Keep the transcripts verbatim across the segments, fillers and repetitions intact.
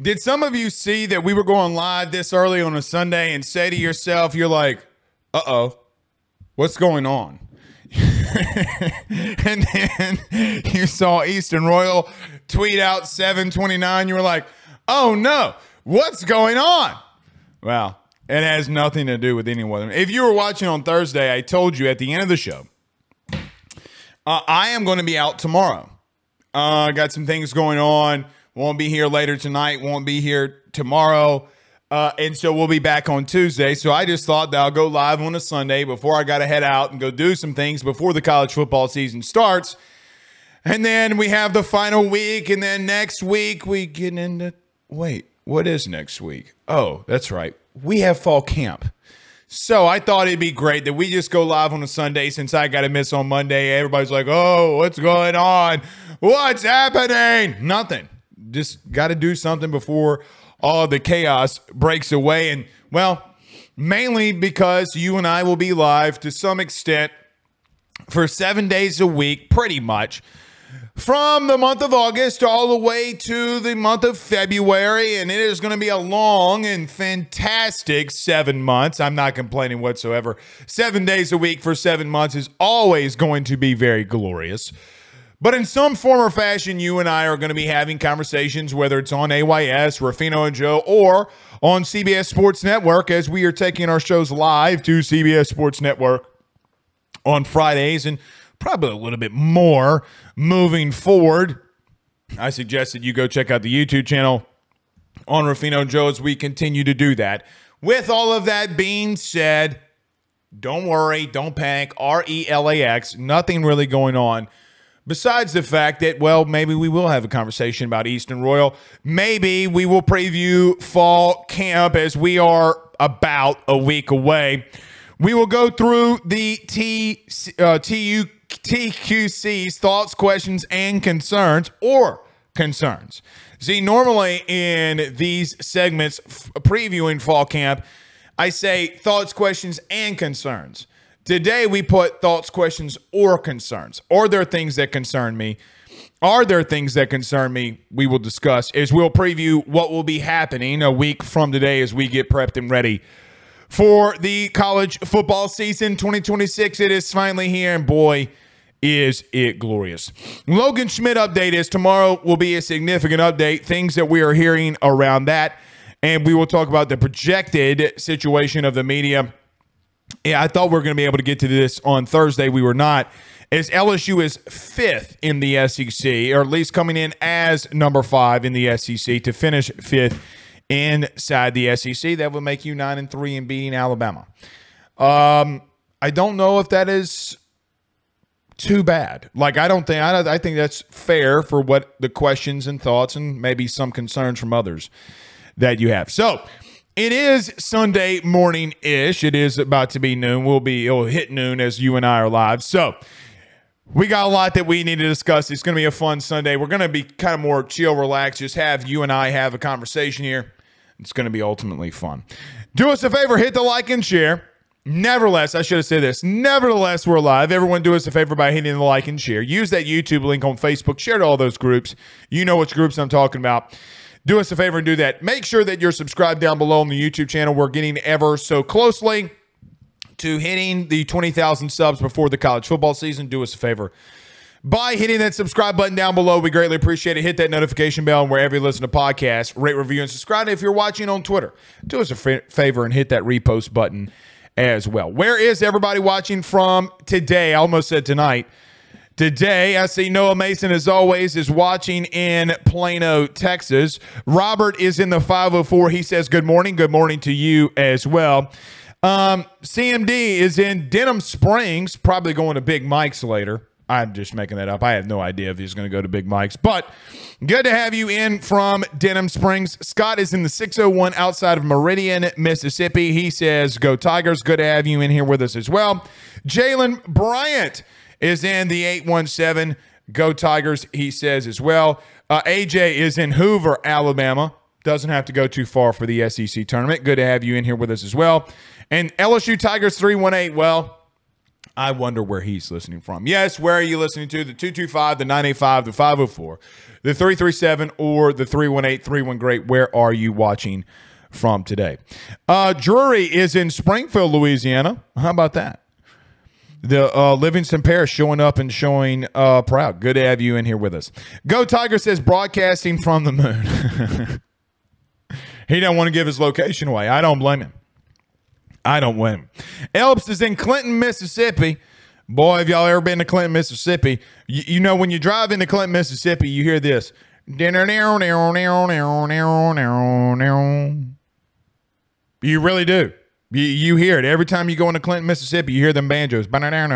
Did some of you see that we were going live this early on a Sunday and say to yourself, you're like, uh-oh, what's going on? And then you saw Easton Royal tweet out seven twenty-nine. You were like, oh no, what's going on? Well, it has nothing to do with anyone. If you were watching on Thursday, I told you at the end of the show, uh, I am going to be out tomorrow. I uh, got some things going on. Won't be here later tonight. Won't be here tomorrow. Uh, and so we'll be back on Tuesday. So I just thought that I'll go live on a Sunday before I got to head out and go do some things before the college football season starts. And then we have the final week. And then next week we get into, wait, what is next week? Oh, that's right. We have fall camp. So I thought it'd be great that we just go live on a Sunday since I got to miss on Monday. Everybody's like, oh, what's going on? What's happening? Nothing. Just got to do something before all the chaos breaks away. And, well, mainly because you and I will be live to some extent for seven days a week, pretty much, from the month of August all the way to the month of February. And it is going to be a long and fantastic seven months. I'm not complaining whatsoever. Seven days a week for seven months is always going to be very glorious. But in some form or fashion, you and I are going to be having conversations, whether it's on A Y S, Ruffino and Joe, or on C B S Sports Network, as we are taking our shows live to C B S Sports Network on Fridays, and probably a little bit more moving forward. I suggest that you go check out the YouTube channel on Ruffino and Joe as we continue to do that. With all of that being said, don't worry, don't panic, R E L A X, nothing really going on. Besides the fact that, well, maybe we will have a conversation about Easton Royal. Maybe we will preview fall camp as we are about a week away. We will go through the T, uh, T U, T Q C's thoughts, questions, and concerns, or concerns. See, normally in these segments f- previewing fall camp, I say thoughts, questions, and concerns. Today, we put thoughts, questions, or concerns. Are there things that concern me? Are there things that concern me? We will discuss as we'll preview what will be happening a week from today as we get prepped and ready for the college football season twenty twenty-six. It is finally here, and boy, is it glorious. Logan Schmidt update is tomorrow will be a significant update, things that we are hearing around that, and we will talk about the projected situation of the media. Yeah, I thought we were going to be able to get to this on Thursday. We were not. As L S U is fifth in the S E C, or at least coming in as number five in the S E C to finish fifth inside the S E C. That would make you nine and three and beating Alabama. Um, I don't know if that is too bad. Like, I don't think I, I think that's fair for what the questions and thoughts and maybe some concerns from others that you have. So it is Sunday morning-ish. It is about to be noon. We'll be, it'll hit noon as you and I are live. So we got a lot that we need to discuss. It's going to be a fun Sunday. We're going to be kind of more chill, relaxed, just have you and I have a conversation here. It's going to be ultimately fun. Do us a favor, hit the like and share. Nevertheless, I should have said this. Nevertheless, we're live. Everyone do us a favor by hitting the like and share. Use that YouTube link on Facebook. Share to all those groups. You know which groups I'm talking about. Do us a favor and do that. Make sure that you're subscribed down below on the YouTube channel. We're getting ever so closely to hitting the twenty thousand subs before the college football season. Do us a favor by hitting that subscribe button down below. We greatly appreciate it. Hit that notification bell and wherever you listen to podcasts, rate, review, and subscribe. If you're watching on Twitter, do us a favor and hit that repost button as well. Where is everybody watching from today? I almost said tonight. Today, I see Noah Mason, as always, is watching in Plano, Texas. Robert is in the five oh four. He says, good morning. Good morning to you as well. Um, C M D is in Denham Springs, probably going to Big Mike's later. I'm just making that up. I have no idea if he's going to go to Big Mike's. But good to have you in from Denham Springs. Scott is in the six oh one outside of Meridian, Mississippi. He says, go Tigers. Good to have you in here with us as well. Jalen Bryant is in the eight one seven. Go Tigers, he says as well. Uh, A J is in Hoover, Alabama. Doesn't have to go too far for the S E C tournament. Good to have you in here with us as well. And L S U Tigers three one eight. Well, I wonder where he's listening from. Yes, where are you listening to? The two two five, the nine eight five, the five oh four, the three three seven, or the three one eight, three one great. Where are you watching from today? Uh, Drury is in Springfield, Louisiana. How about that? The uh, Livingston Parish showing up and showing uh, proud. Good to have you in here with us. Go Tiger says broadcasting from the moon. He don't want to give his location away. I don't blame him. I don't blame him. Elps is in Clinton, Mississippi. Boy, have y'all ever been to Clinton, Mississippi? You, you know, when you drive into Clinton, Mississippi, you hear this. You really do. You, you hear it. Every time you go into Clinton, Mississippi, you hear them banjos.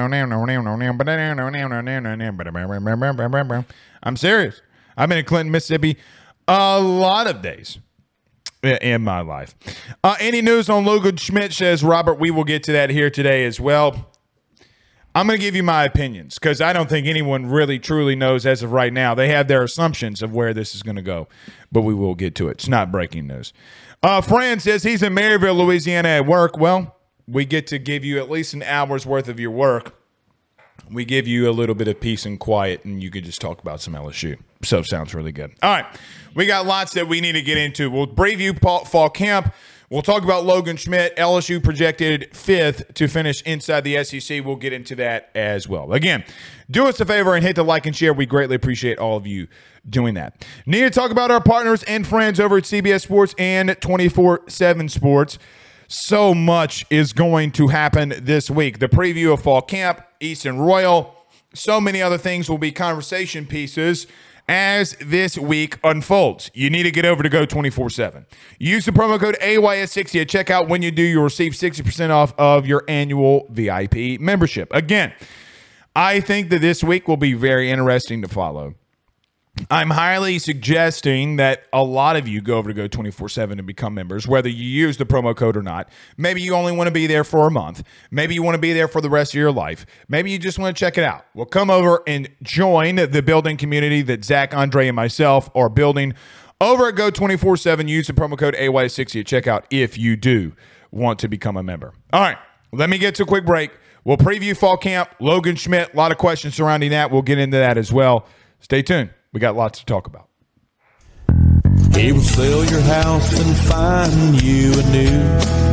I'm serious. I've been in Clinton, Mississippi a lot of days in my life. Uh, any news on Logan Schmidt, says Robert? We will get to that here today as well. I'm going to give you my opinions because I don't think anyone really truly knows as of right now. They have their assumptions of where this is going to go, but we will get to it. It's not breaking news. Uh, Fran says he's in Maryville, Louisiana at work. Well, we get to give you at least an hour's worth of your work. We give you a little bit of peace and quiet, and you can just talk about some L S U. So sounds really good. All right. We got lots that we need to get into. We'll preview fall camp. We'll talk about Logan Schmidt. L S U projected fifth to finish inside the S E C. We'll get into that as well. Again, do us a favor and hit the like and share. We greatly appreciate all of you doing that. Need to talk about our partners and friends over at C B S Sports and twenty-four seven Sports. So much is going to happen this week. The preview of fall camp, Easton Royal, so many other things will be conversation pieces as this week unfolds. You need to get over to Go twenty-four seven. Use the promo code A Y S sixty at checkout. When you do, you'll receive sixty percent off of your annual V I P membership. Again, I think that this week will be very interesting to follow. I'm highly suggesting that a lot of you go over to Go twenty-four seven and become members, whether you use the promo code or not. Maybe you only want to be there for a month. Maybe you want to be there for the rest of your life. Maybe you just want to check it out. Well, come over and join the building community that Zach, Andre, and myself are building over at Go twenty-four seven. Use the promo code A Y S sixty at checkout if you do want to become a member. All right, let me get to a quick break. We'll preview fall camp, Logan Schmidt, a lot of questions surrounding that. We'll get into that as well. Stay tuned. We got lots to talk about. He will sell your house and find you a new.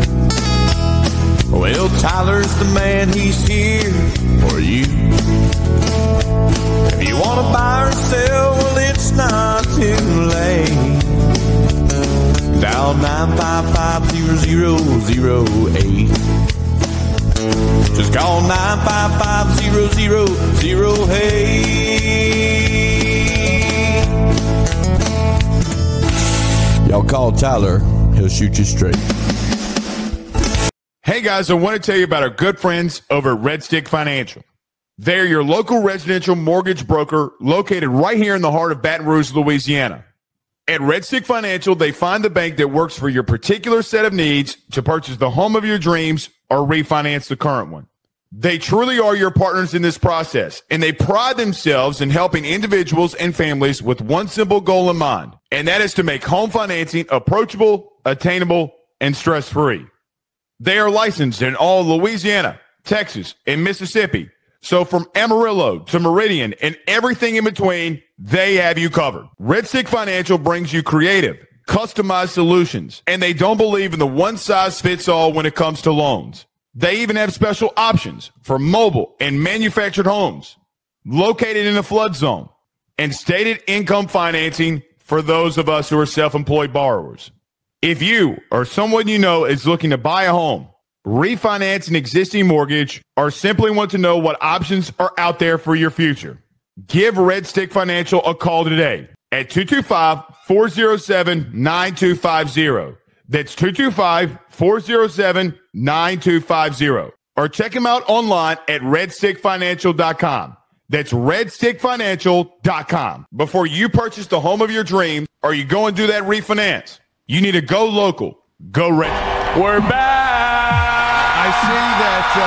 Well, Tyler's the man, he's here for you. If you want to buy or sell, well, it's not too late. Dial nine five five zero zero zero eight. Just call nine five five zero zero zero eight. Y'all call Tyler, he'll shoot you straight. Hey guys, I want to tell you about our good friends over at Red Stick Financial. They're your local residential mortgage broker located right here in the heart of Baton Rouge, Louisiana. At Red Stick Financial, they find the bank that works for your particular set of needs to purchase the home of your dreams or refinance the current one. They truly are your partners in this process, and they pride themselves in helping individuals and families with one simple goal in mind, and that is to make home financing approachable, attainable, and stress-free. They are licensed in all Louisiana, Texas, and Mississippi. So from Amarillo to Meridian and everything in between, they have you covered. Red Stick Financial brings you creative, customized solutions, and they don't believe in the one-size-fits-all when it comes to loans. They even have special options for mobile and manufactured homes located in a flood zone and stated income financing for those of us who are self-employed borrowers. If you or someone you know is looking to buy a home, refinance an existing mortgage, or simply want to know what options are out there for your future, give Red Stick Financial a call today at two two five, four oh seven, nine two five zero. That's two two five, four oh seven, nine two five zero. Or check them out online at red stick financial dot com. That's red stick financial dot com. Before you purchase the home of your dreams or you go and do that refinance, you need to go local. Go Red. We're back. I see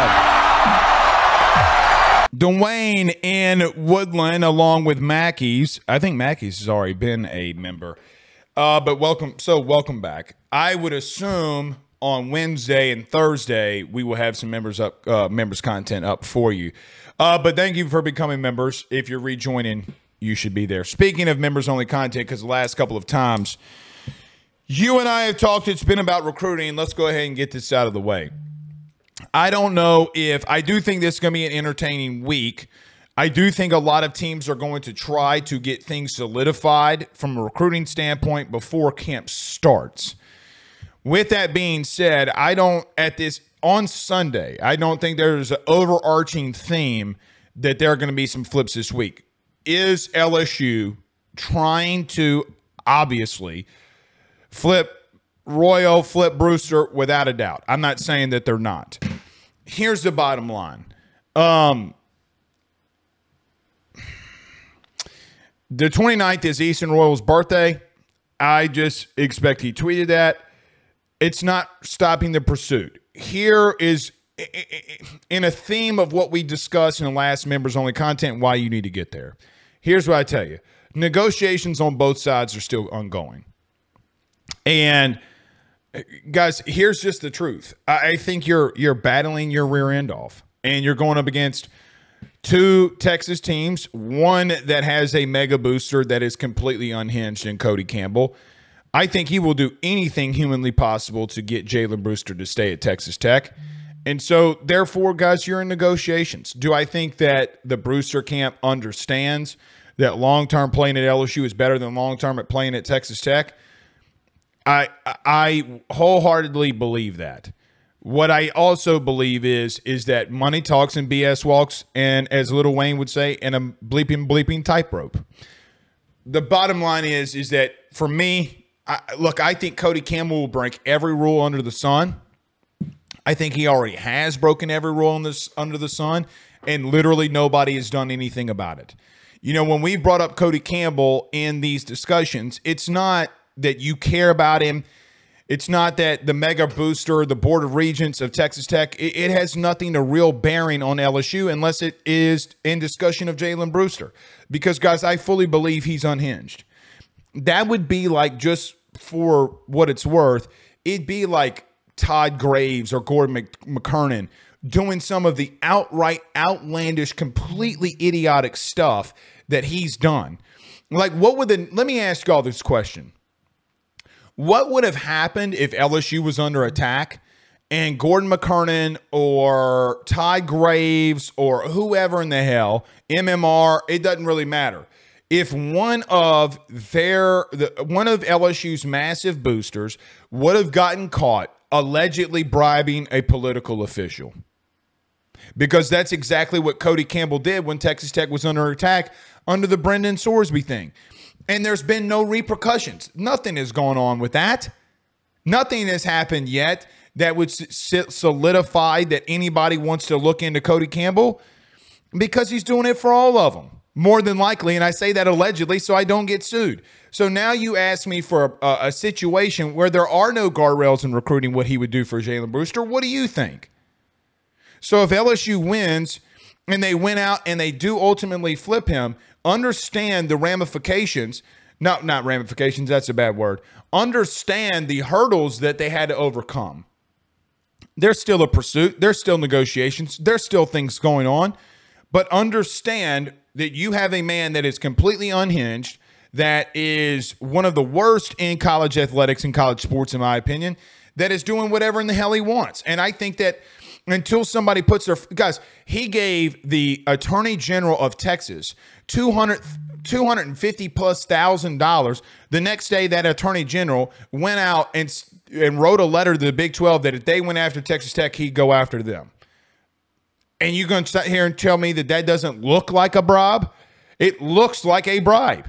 that uh, Dwayne in Woodland along with Mackey's. I think Mackey's has already been a member. Uh, but welcome. So welcome back. I would assume on Wednesday and Thursday, we will have some members up, uh, members content up for you. Uh, but thank you for becoming members. If you're rejoining, you should be there. Speaking of members only content, because the last couple of times you and I have talked, it's been about recruiting. Let's go ahead and get this out of the way. I don't know if I do think this is going to be an entertaining week. I do think a lot of teams are going to try to get things solidified from a recruiting standpoint before camp starts. With that being said, I don't, at this, on Sunday, I don't think there's an overarching theme that there are going to be some flips this week. Is L S U trying to, obviously, flip Royal, flip Brewster? Without a doubt. I'm not saying that they're not. Here's the bottom line. Um, the twenty-ninth is Easton Royal's birthday. I just expect he tweeted that. It's not stopping the pursuit. Here is, in a theme of what we discussed in the last members only content, why you need to get there. Here's what I tell you. Negotiations on both sides are still ongoing. And guys, here's just the truth. I think you're you're battling your rear end off, and you're going up against two Texas teams, one that has a mega booster that is completely unhinged in Cody Campbell. I think he will do anything humanly possible to get Jalen Brewster to stay at Texas Tech. And so, therefore, guys, you're in negotiations. Do I think that the Brewster camp understands that long-term playing at L S U is better than long-term at playing at Texas Tech? I I wholeheartedly believe that. What I also believe is is that money talks and B S walks, and as Lil Wayne would say, in a bleeping bleeping tightrope. The bottom line is is that for me, I, look, I think Cody Campbell will break every rule under the sun. I think he already has broken every rule in this, under the sun, and literally nobody has done anything about it. You know, when we brought up Cody Campbell in these discussions, it's not that you care about him. It's not that the mega booster, the Board of Regents of Texas Tech, it, it has nothing to real bearing on L S U unless it is in discussion of Jalen Brewster. Because, guys, I fully believe he's unhinged. That would be like, just for what it's worth, it'd be like Todd Graves or Gordon McKernan doing some of the outright outlandish, completely idiotic stuff that he's done. Like, what would the, let me ask y'all this question. What would have happened if L S U was under attack and Gordon McKernan or Todd Graves or whoever in the hell, M M R, it doesn't really matter. If one of their, the, one of L S U's massive boosters would have gotten caught allegedly bribing a political official. Because that's exactly what Cody Campbell did when Texas Tech was under attack under the Brendan Sorsby thing. And there's been no repercussions. Nothing has gone on with that. Nothing has happened yet that would solidify that anybody wants to look into Cody Campbell, because he's doing it for all of them. More than likely, and I say that allegedly so I don't get sued. So now you ask me for a, a situation where there are no guardrails in recruiting what he would do for Jalen Brewster. What do you think? So if L S U wins and they win out and they do ultimately flip him, understand the ramifications. No, not ramifications, that's a bad word. Understand the hurdles that they had to overcome. There's still a pursuit. There's still negotiations. There's still things going on. But understand that you have a man that is completely unhinged, that is one of the worst in college athletics and college sports, in my opinion, that is doing whatever in the hell he wants. And I think that until somebody puts their... Guys, he gave the Attorney General of Texas two hundred, two hundred fifty plus thousand dollars. The next day, that Attorney General went out and, and wrote a letter to the Big twelve that if they went after Texas Tech, he'd go after them. And you're going to sit here and tell me that that doesn't look like a bribe? It looks like a bribe.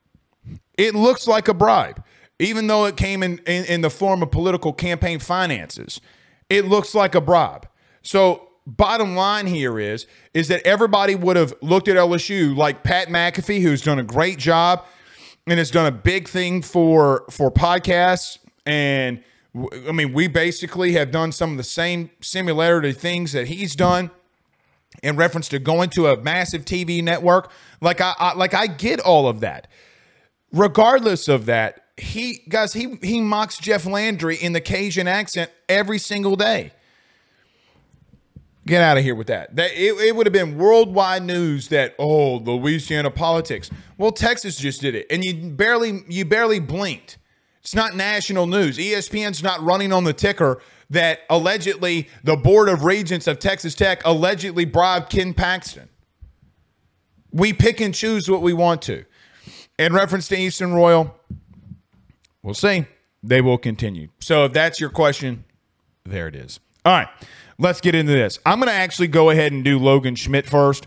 It looks like a bribe. Even though it came in, in, in the form of political campaign finances, it looks like a bribe. So bottom line here is, is that everybody would have looked at L S U like Pat McAfee, who's done a great job and has done a big thing for, for podcasts. And I mean, we basically have done some of the same similarity things that he's done in reference to going to a massive T V network. Like I, I like I get all of that. Regardless of that, he guys, he he mocks Jeff Landry in the Cajun accent every single day. Get out of here with that. That it, it would have been worldwide news that, oh, Louisiana politics. Well, Texas just did it, and you barely you barely blinked. It's not national news. E S P N's not running on the ticker that allegedly the Board of Regents of Texas Tech allegedly bribed Ken Paxton. We pick and choose what we want to. In reference to Eastern Royal, we'll see. They will continue. So if that's your question, there it is. All right, let's get into this. I'm going to actually go ahead and do Logan Schmidt first.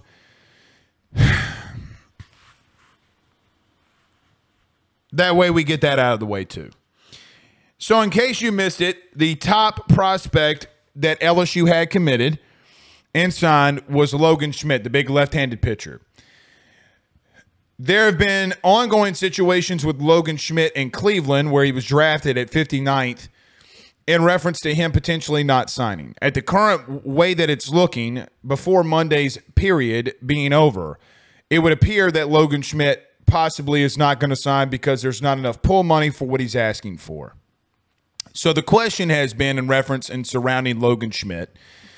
That way we get that out of the way too. So in case you missed it, the top prospect that L S U had committed and signed was Logan Schmidt, the big left-handed pitcher. There have been ongoing situations with Logan Schmidt in Cleveland where he was drafted at fifty-ninth in reference to him potentially not signing. At the current way that it's looking, before Monday's period being over, it would appear that Logan Schmidt possibly is not going to sign because there's not enough pull money for what he's asking for. So the question has been in reference and surrounding Logan Schmidt,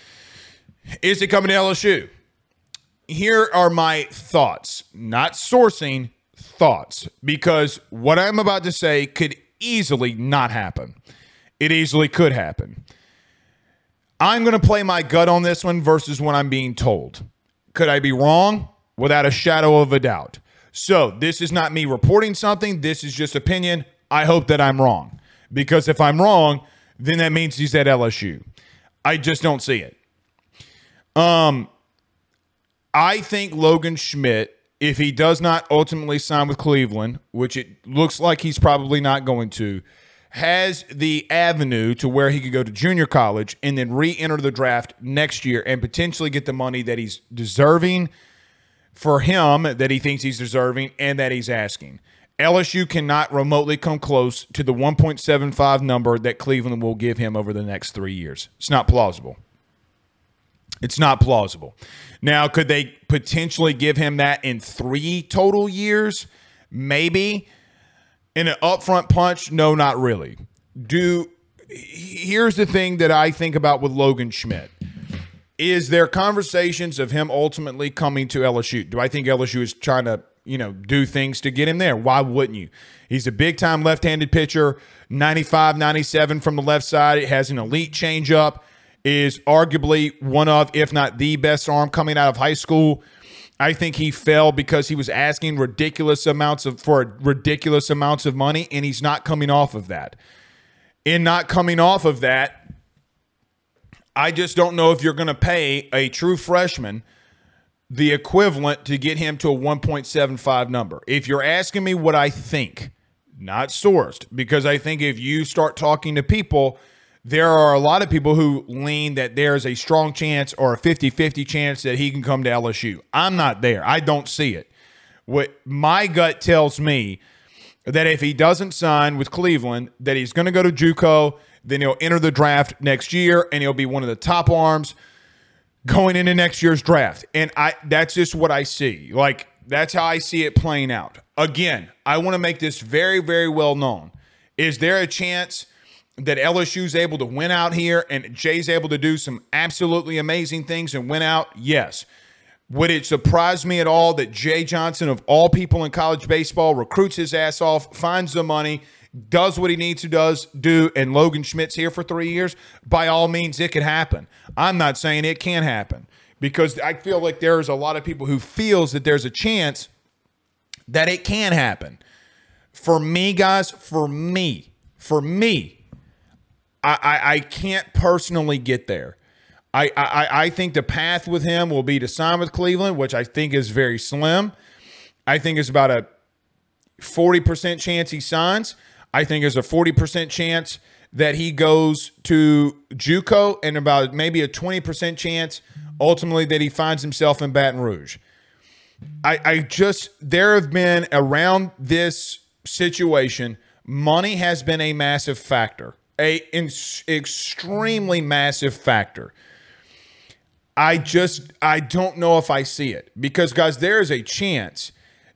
is it coming to L S U? Here are my thoughts, not sourcing, thoughts, because what I'm about to say could easily not happen. It easily could happen. I'm going to play my gut on this one versus what I'm being told. Could I be wrong? Without a shadow of a doubt. So this is not me reporting something. This is just opinion. I hope that I'm wrong. Because if I'm wrong, then that means he's at L S U. I just don't see it. Um, I think Logan Schmidt, if he does not ultimately sign with Cleveland, which it looks like he's probably not going to, has the avenue to where he could go to junior college and then re-enter the draft next year and potentially get the money that he's deserving for him, that he thinks he's deserving, and that he's asking. L S U cannot remotely come close to the one point seven five number that Cleveland will give him over the next three years. It's not plausible. It's not plausible. Now, could they potentially give him that in three total years? Maybe. In an upfront punch? No, not really. Do here's the thing that I think about with Logan Schmidt. Is there conversations of him ultimately coming to L S U? Do I think L S U is trying to, you know, do things to get him there? Why wouldn't you? He's a big-time left-handed pitcher, ninety-five, ninety-seven from the left side. It has an elite changeup, is arguably one of, if not the best arm coming out of high school. I think he fell because he was asking ridiculous amounts of for ridiculous amounts of money, and he's not coming off of that. In not coming off of that, I just don't know if you're going to pay a true freshman the equivalent to get him to a one point seven five number. If you're asking me what I think, not sourced, because I think if you start talking to people, there are a lot of people who lean that there's a strong chance or a fifty-fifty chance that he can come to L S U. I'm not there. I don't see it. What my gut tells me that if he doesn't sign with Cleveland, that he's going to go to JUCO, then he'll enter the draft next year, and he'll be one of the top arms going into next year's draft. And I that's just what I see. Like, that's how I see it playing out. Again, I want to make this very, very well known. Is there a chance that L S U's able to win out here and Jay's able to do some absolutely amazing things and win out? Yes. Would it surprise me at all that Jay Johnson, of all people in college baseball, recruits his ass off, finds the money, does what he needs to does do, and Logan Schmidt's here for three years? By all means, it could happen. I'm not saying it can't happen, because I feel like there's a lot of people who feels that there's a chance that it can happen. For me, guys, for me, for me, I, I, I can't personally get there. I, I, I think the path with him will be to sign with Cleveland, which I think is very slim. I think it's about a forty percent chance he signs. I think there's a forty percent chance that he goes to JUCO, and about maybe a twenty percent chance ultimately that he finds himself in Baton Rouge. I, I just, there have been around this situation, money has been a massive factor. A in, extremely massive factor. I just, I don't know if I see it. Because, guys, there is a chance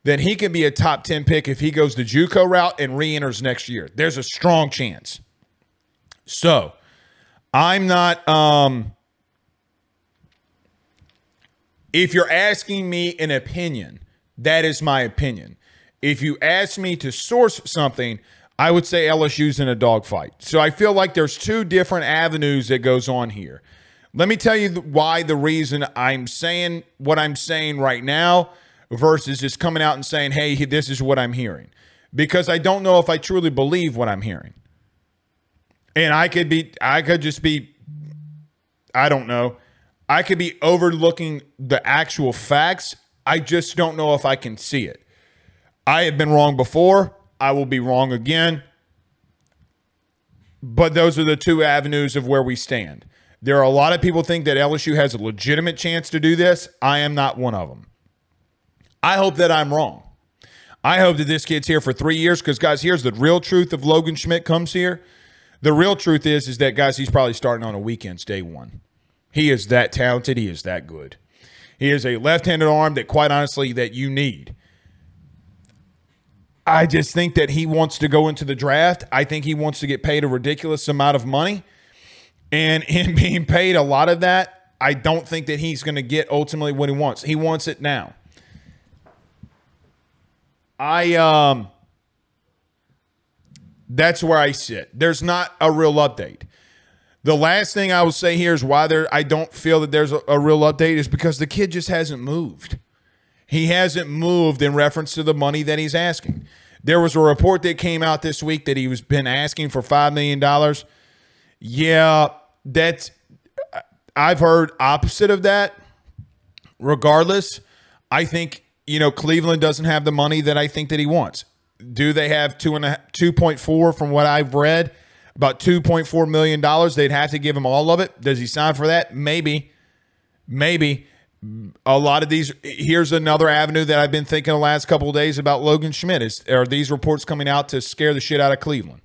then he can be a top ten pick if he goes the JUCO route and re-enters next year. There's a strong chance. So I'm not um, if you're asking me an opinion, that is my opinion. If you ask me to source something, I would say L S U's in a dogfight. So I feel like there's two different avenues that goes on here. Let me tell you why the reason I'm saying what I'm saying right now versus just coming out and saying, hey, this is what I'm hearing. Because I don't know if I truly believe what I'm hearing. And I could be, I could just be, I don't know. I could be overlooking the actual facts. I just don't know if I can see it. I have been wrong before. I will be wrong again. But those are the two avenues of where we stand. There are a lot of people think that L S U has a legitimate chance to do this. I am not one of them. I hope that I'm wrong. I hope that this kid's here for three years because, guys, here's the real truth of Logan Schmidt comes here. The real truth is, is that, guys, he's probably starting on a weekends day one. He is that talented. He is that good. He is a left-handed arm that, quite honestly, that you need. I just think that he wants to go into the draft. I think he wants to get paid a ridiculous amount of money. And in being paid a lot of that, I don't think that he's going to get ultimately what he wants. He wants it now. I um that's where I sit. There's not a real update. The last thing I will say here is why there I don't feel that there's a, a real update is because the kid just hasn't moved. He hasn't moved in reference to the money that he's asking. There was a report that came out this week that he was been asking for five million dollars. Yeah, that's I've heard opposite of that. Regardless, I think, you know, Cleveland doesn't have the money that I think that he wants. Do they have two and a two point four from what I've read? About two point four million dollars. They'd have to give him all of it. Does he sign for that? Maybe. Maybe. A lot of these, here's another avenue that I've been thinking the last couple of days about Logan Schmidt. Is are these reports coming out to scare the shit out of Cleveland?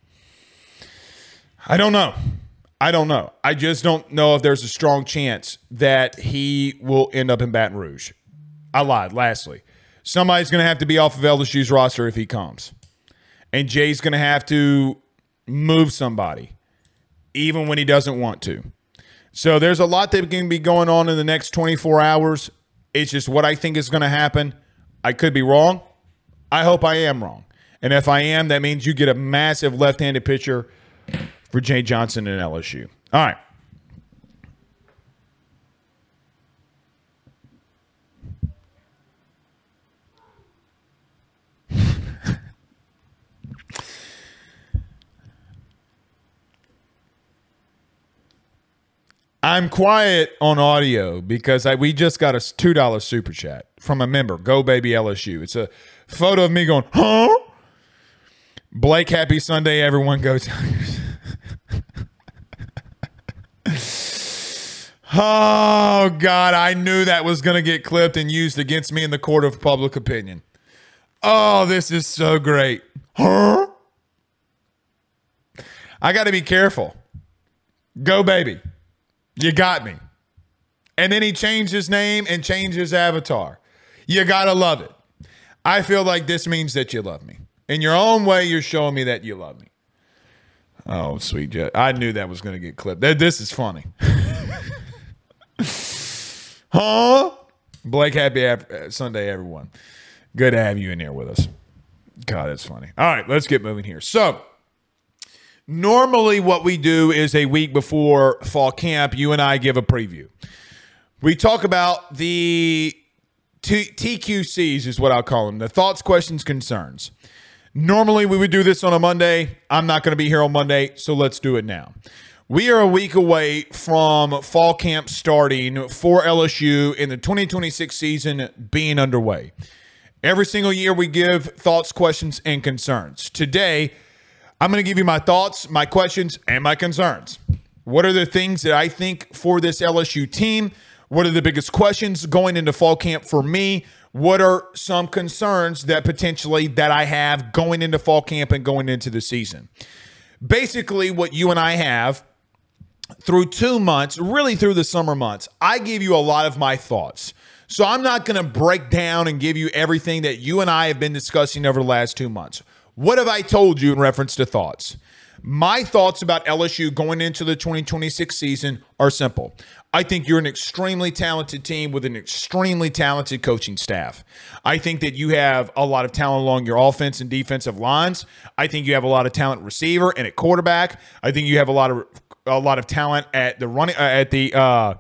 I don't know. I don't know. I just don't know if there's a strong chance that he will end up in Baton Rouge. I lied. Lastly, somebody's going to have to be off of L S U's roster if he comes. And Jay's going to have to move somebody, even when he doesn't want to. So there's a lot that can be going on in the next twenty-four hours. It's just what I think is going to happen. I could be wrong. I hope I am wrong. And if I am, that means you get a massive left-handed pitcher for Jay Johnson and L S U. All right. I'm quiet on audio because I, we just got a two dollar super chat from a member, Go Baby L S U. It's a photo of me going, huh? Blake, happy Sunday, everyone. Go Tigers. Oh, God, I knew that was going to get clipped and used against me in the court of public opinion. Oh, this is so great. Huh? I got to be careful. Go Baby. You got me. And then he changed his name and changed his avatar. You got to love it. I feel like this means that you love me. In your own way, you're showing me that you love me. Oh, sweet jet. I knew that was going to get clipped. This is funny. Huh? Blake, happy after- Sunday, everyone. Good to have you in here with us. God, that's funny. All right, let's get moving here. So, normally, what we do is a week before fall camp, you and I give a preview. We talk about the T- TQCs, is what I'll call them, the thoughts, questions, concerns. Normally, we would do this on a Monday. I'm not going to be here on Monday, so let's do it now. We are a week away from fall camp starting for L S U in the twenty twenty-six season being underway. Every single year, we give thoughts, questions, and concerns. Today, I'm going to give you my thoughts, my questions, and my concerns. What are the things that I think for this L S U team? What are the biggest questions going into fall camp for me? What are some concerns that potentially that I have going into fall camp and going into the season? Basically, what you and I have through two months, really through the summer months, I gave you a lot of my thoughts. So I'm not going to break down and give you everything that you and I have been discussing over the last two months. What have I told you in reference to thoughts? My thoughts about L S U going into the twenty twenty-six season are simple. I think you're an extremely talented team with an extremely talented coaching staff. I think that you have a lot of talent along your offense and defensive lines. I think you have a lot of talent receiver and at quarterback. I think you have a lot of a lot of talent at the running uh, at the uh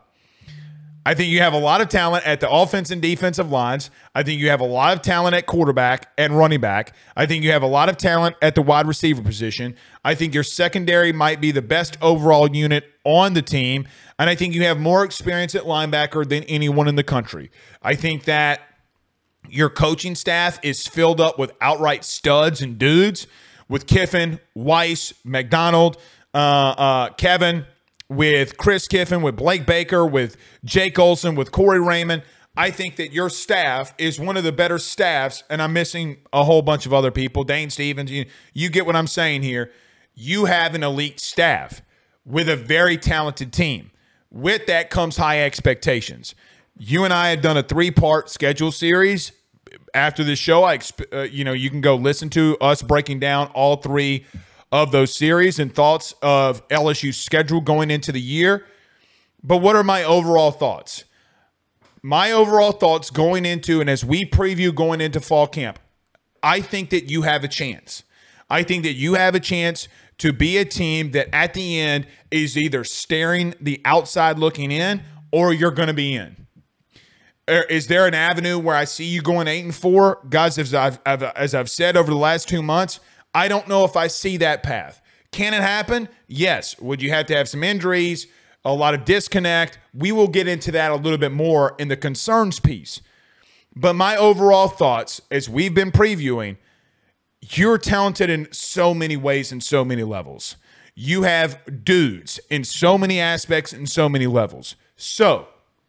I think you have a lot of talent at the offense and defensive lines. I think you have a lot of talent at quarterback and running back. I think you have a lot of talent at the wide receiver position. I think your secondary might be the best overall unit on the team. And I think you have more experience at linebacker than anyone in the country. I think that your coaching staff is filled up with outright studs and dudes with Kiffin, Weiss, McDonald, uh, uh, Kevin, with Chris Kiffin, with Blake Baker, with Jake Olson, with Corey Raymond. I think that your staff is one of the better staffs, and I'm missing a whole bunch of other people. Dane Stevens, you, you get what I'm saying here. You have an elite staff with a very talented team. With that comes high expectations. You and I have done a three-part schedule series. After this show, I exp- uh, you know, you can go listen to us breaking down all three of those series and thoughts of L S U's schedule going into the year. But what are my overall thoughts? My overall thoughts going into, and as we preview going into fall camp, I think that you have a chance. I think that you have a chance to be a team that at the end is either staring the outside looking in or you're going to be in. Is there an avenue where I see you going eight and four? Guys, as I've, as I've said over the last two months, I don't know if I see that path. Can it happen? Yes. Would you have to have some injuries, a lot of disconnect? We will get into that a little bit more in the concerns piece. But my overall thoughts, as we've been previewing, you're talented in so many ways and so many levels. You have dudes in so many aspects and so many levels. So,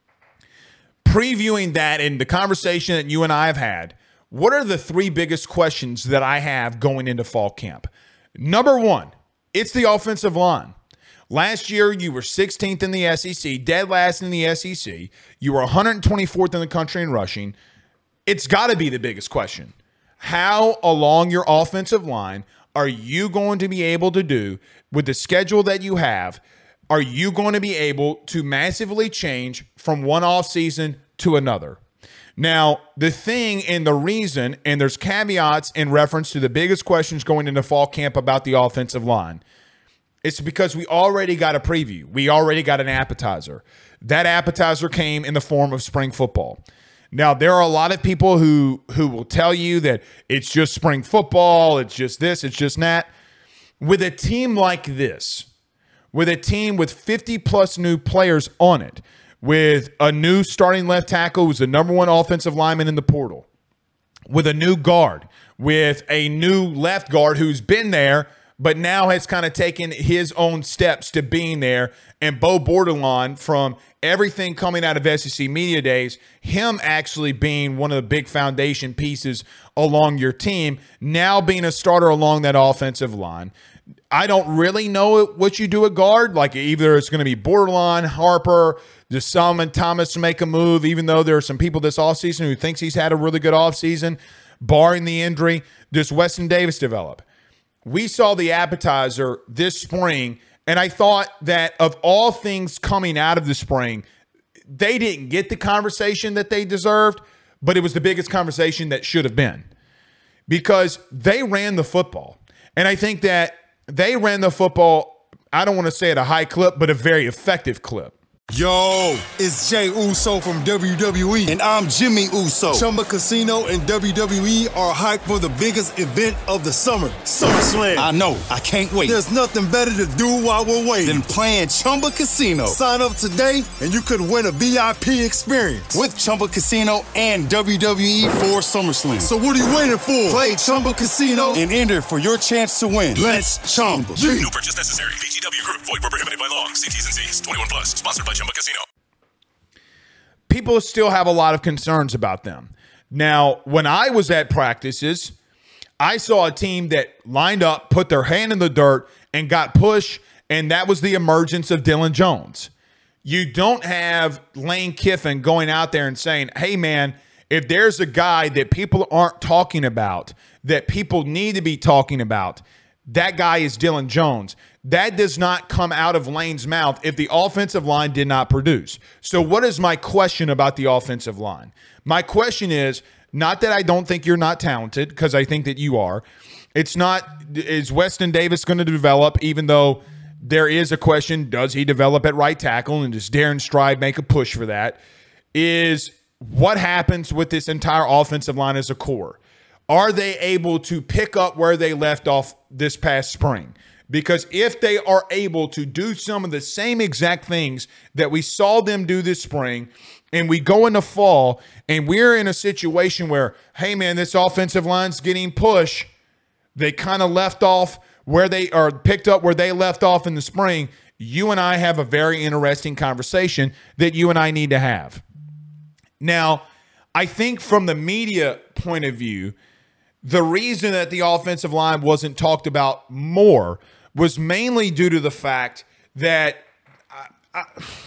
previewing that in the conversation that you and I have had, what are the three biggest questions that I have going into fall camp? Number one, it's the offensive line. Last year, you were sixteenth in the S E C, dead last in the S E C. You were one hundred twenty-fourth in the country in rushing. It's got to be the biggest question. How along your offensive line are you going to be able to do with the schedule that you have? Are you going to be able to massively change from one offseason to another? Now, the thing and the reason, and there's caveats in reference to the biggest questions going into fall camp about the offensive line, it's because we already got a preview. We already got an appetizer. That appetizer came in the form of spring football. Now, there are a lot of people who, who will tell you that it's just spring football, it's just this, it's just that. With a team like this, with a team with fifty-plus new players on it, with a new starting left tackle who's the number one offensive lineman in the portal, with a new guard, with a new left guard who's been there but now has kind of taken his own steps to being there, and Bo Bordelon, from everything coming out of S E C Media Days, him actually being one of the big foundation pieces along your team, now being a starter along that offensive line. I don't really know what you do at guard. Like, either it's going to be Bordelon, Harper, does Solomon Thomas make a move, even though there are some people this offseason who thinks he's had a really good offseason, barring the injury. Does Weston Davis develop? We saw the appetizer this spring, and I thought that of all things coming out of the spring, they didn't get the conversation that they deserved, but it was the biggest conversation that should have been, because they ran the football. And I think that they ran the football, I don't want to say at a high clip, but a very effective clip. Yo, it's Jay Uso from W W E, and I'm Jimmy Uso. Chumba Casino and W W E are hyped for the biggest event of the summer, SummerSlam. I know, I can't wait. There's nothing better to do while we're waiting than playing Chumba Casino. Sign up today, and you could win a V I P experience with Chumba Casino and W W E for SummerSlam. So what are you waiting for? Play Chumba Casino and enter for your chance to win. Let's Chumba. No purchase necessary. V G W Group. Void where prohibited by law. See T's and C's. twenty-one plus. Sponsored by Chumba Casino. People still have a lot of concerns about them. Now, when I was at practices, I saw a team that lined up, put their hand in the dirt, and got pushed, and that was the emergence of Dylan Jones. You don't have Lane Kiffin going out there and saying, hey, man, if there's a guy that people aren't talking about, that people need to be talking about, that guy is Dylan Jones. That does not come out of Lane's mouth if the offensive line did not produce. So what is my question about the offensive line? My question is not that I don't think you're not talented, because I think that you are. It's not, is Weston Davis going to develop, even though there is a question, does he develop at right tackle, and does Darren Stride make a push for that? Is what happens with this entire offensive line as a core? Are they able to pick up where they left off this past spring? Because if they are able to do some of the same exact things that we saw them do this spring, and we go into fall, and we're in a situation where, hey, man, this offensive line's getting pushed, they kind of left off where they are, picked up where they left off in the spring, you and I have a very interesting conversation that you and I need to have. Now, I think from the media point of view, the reason that the offensive line wasn't talked about more was mainly due to the fact that I, I,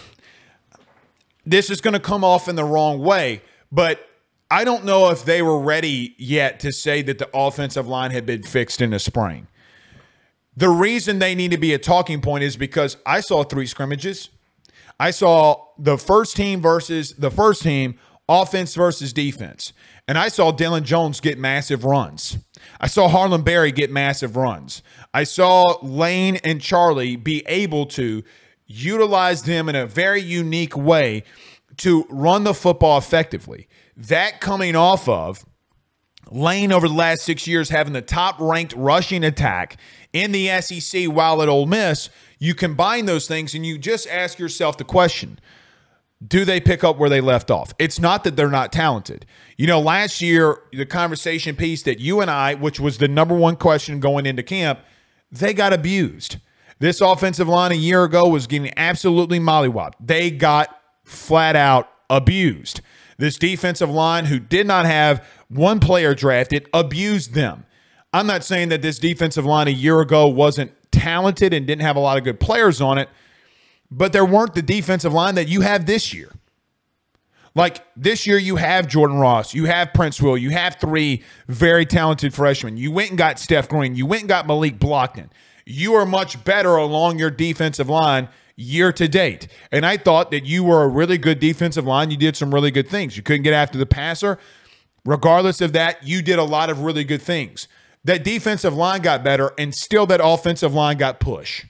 this is going to come off in the wrong way, but I don't know if they were ready yet to say that the offensive line had been fixed in the spring. The reason they need to be a talking point is because I saw three scrimmages. I saw the first team versus the first team, offense versus defense. And I saw Dylan Jones get massive runs. I saw Harlan Berry get massive runs. I saw Lane and Charlie be able to utilize them in a very unique way to run the football effectively. That coming off of Lane over the last six years having the top-ranked rushing attack in the S E C while at Ole Miss, you combine those things and you just ask yourself the question, do they pick up where they left off? It's not that they're not talented. You know, last year, the conversation piece that you and I, which was the number one question going into camp, they got abused. This offensive line a year ago was getting absolutely mollywopped. They got flat out abused. This defensive line, who did not have one player drafted, abused them. I'm not saying that this defensive line a year ago wasn't talented and didn't have a lot of good players on it, but there weren't the defensive line that you have this year. Like this year, you have Jordan Ross, you have Prince Will, you have three very talented freshmen. You went and got Steph Green, you went and got Malik Blockton. You are much better along your defensive line year to date. And I thought that you were a really good defensive line. You did some really good things. You couldn't get after the passer. Regardless of that, you did a lot of really good things. That defensive line got better, and still that offensive line got pushed.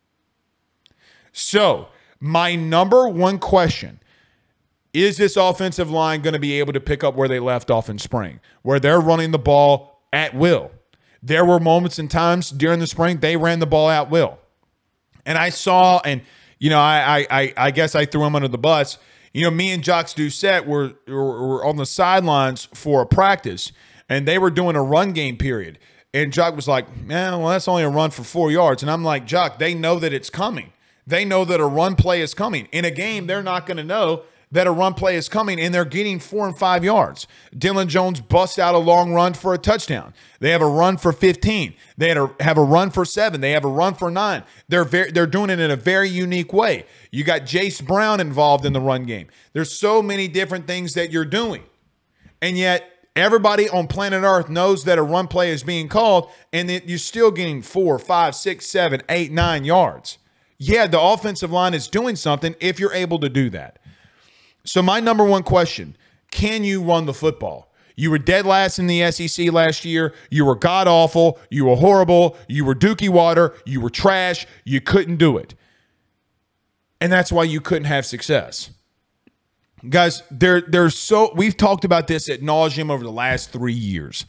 So, my number one question, is this offensive line going to be able to pick up where they left off in spring, where they're running the ball at will? There were moments and times during the spring they ran the ball at will. And I saw, and, you know, I I, I guess I threw him under the bus. You know, me and Jacques Doucette were, were, were on the sidelines for a practice, and they were doing a run game period. And Jacques was like, man, well, that's only a run for four yards. And I'm like, Jacques, they know that it's coming. They know that a run play is coming. In a game, they're not going to know that a run play is coming, and they're getting four and five yards. Dylan Jones busts out a long run for a touchdown. They have a run for fifteen. They had a, have a run for seven. They have a run for nine. They're very, they're doing it in a very unique way. You got Jace Brown involved in the run game. There's so many different things that you're doing, and yet everybody on planet Earth knows that a run play is being called, and that you're still getting four, five, six, seven, eight, nine yards. Yeah, the offensive line is doing something if you're able to do that. So my number one question, can you run the football? You were dead last in the S E C last year. You were god-awful. You were horrible. You were dookie water. You were trash. You couldn't do it. And that's why you couldn't have success. Guys, there, there's so we've talked about this ad nauseum over the last three years.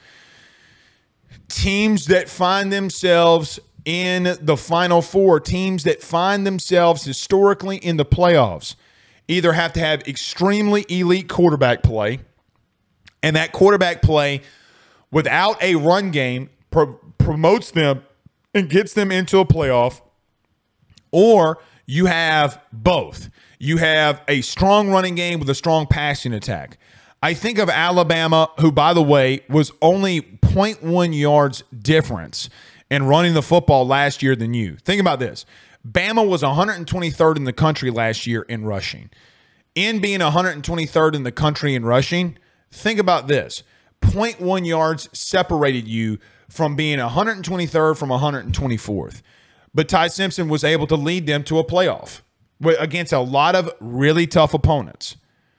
Teams that find themselves in the Final Four, teams that find themselves historically in the playoffs, either have to have extremely elite quarterback play, and that quarterback play without a run game pro- promotes them and gets them into a playoff, or you have both. You have a strong running game with a strong passing attack. I think of Alabama, who, by the way, was only zero point one yards difference in running the football last year than you. Think about this. Bama was one hundred twenty-third in the country last year in rushing. In being one hundred twenty-third in the country in rushing, think about this. zero point one yards separated you from being one hundred twenty-third from one hundred twenty-fourth. But Ty Simpson was able to lead them to a playoff against a lot of really tough opponents.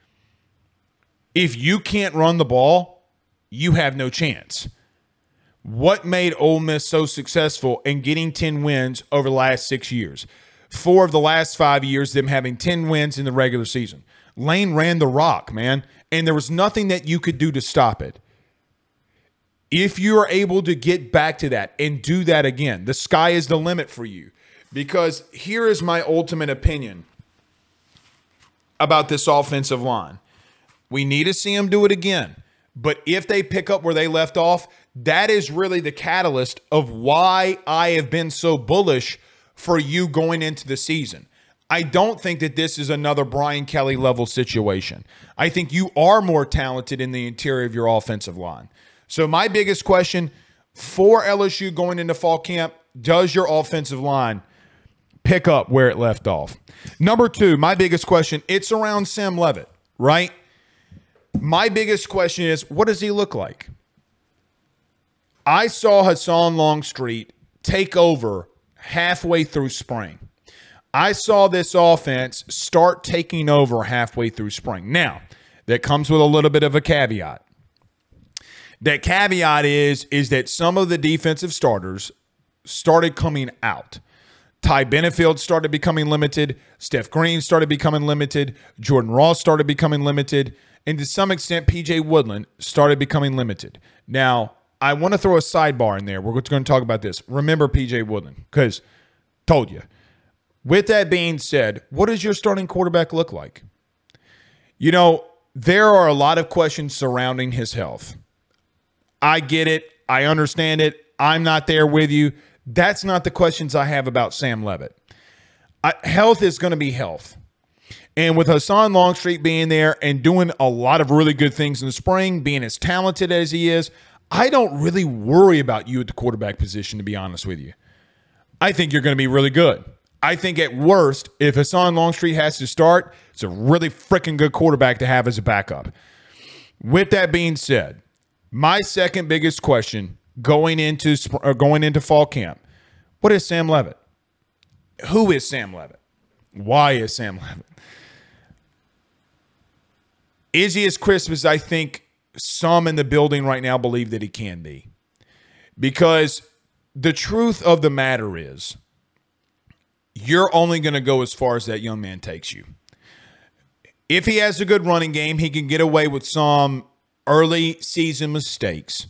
If you can't run the ball, you have no chance. What made Ole Miss so successful in getting ten wins over the last six years? Four of the last five years, them having ten wins in the regular season. Lane ran the rock, man, and there was nothing that you could do to stop it. If you are able to get back to that and do that again, the sky is the limit for you. Because here is my ultimate opinion about this offensive line. We need to see them do it again. But if they pick up where they left off, that is really the catalyst of why I have been so bullish for you going into the season. I don't think that this is another Brian Kelly level situation. I think you are more talented in the interior of your offensive line. So my biggest question for L S U going into fall camp, does your offensive line pick up where it left off? Number two, my biggest question, it's around Sam Leavitt, right? My biggest question is, what does he look like? I saw Hassan Longstreet take over halfway through spring. I saw this offense start taking over halfway through spring. Now, that comes with a little bit of a caveat. That caveat is, is that some of the defensive starters started coming out. Ty Benefield started becoming limited. Steph Green started becoming limited. Jordan Ross started becoming limited. And to some extent, P J Woodland started becoming limited. Now, I want to throw a sidebar in there. We're going to talk about this. Remember P J Woodland, because told you. With that being said, what does your starting quarterback look like? You know, there are a lot of questions surrounding his health. I get it. I understand it. I'm not there with you. That's not the questions I have about Sam Leavitt. I, health is going to be health. And with Hassan Longstreet being there and doing a lot of really good things in the spring, being as talented as he is, I don't really worry about you at the quarterback position, to be honest with you. I think you're going to be really good. I think at worst, if Hassan Longstreet has to start, it's a really freaking good quarterback to have as a backup. With that being said, my second biggest question going into uh, going into fall camp, what is Sam Leavitt? Who is Sam Leavitt? Why is Sam Leavitt? Is he as crisp as I think some in the building right now believe that he can be? Because the truth of the matter is, you're only going to go as far as that young man takes you. If he has a good running game, he can get away with some early season mistakes.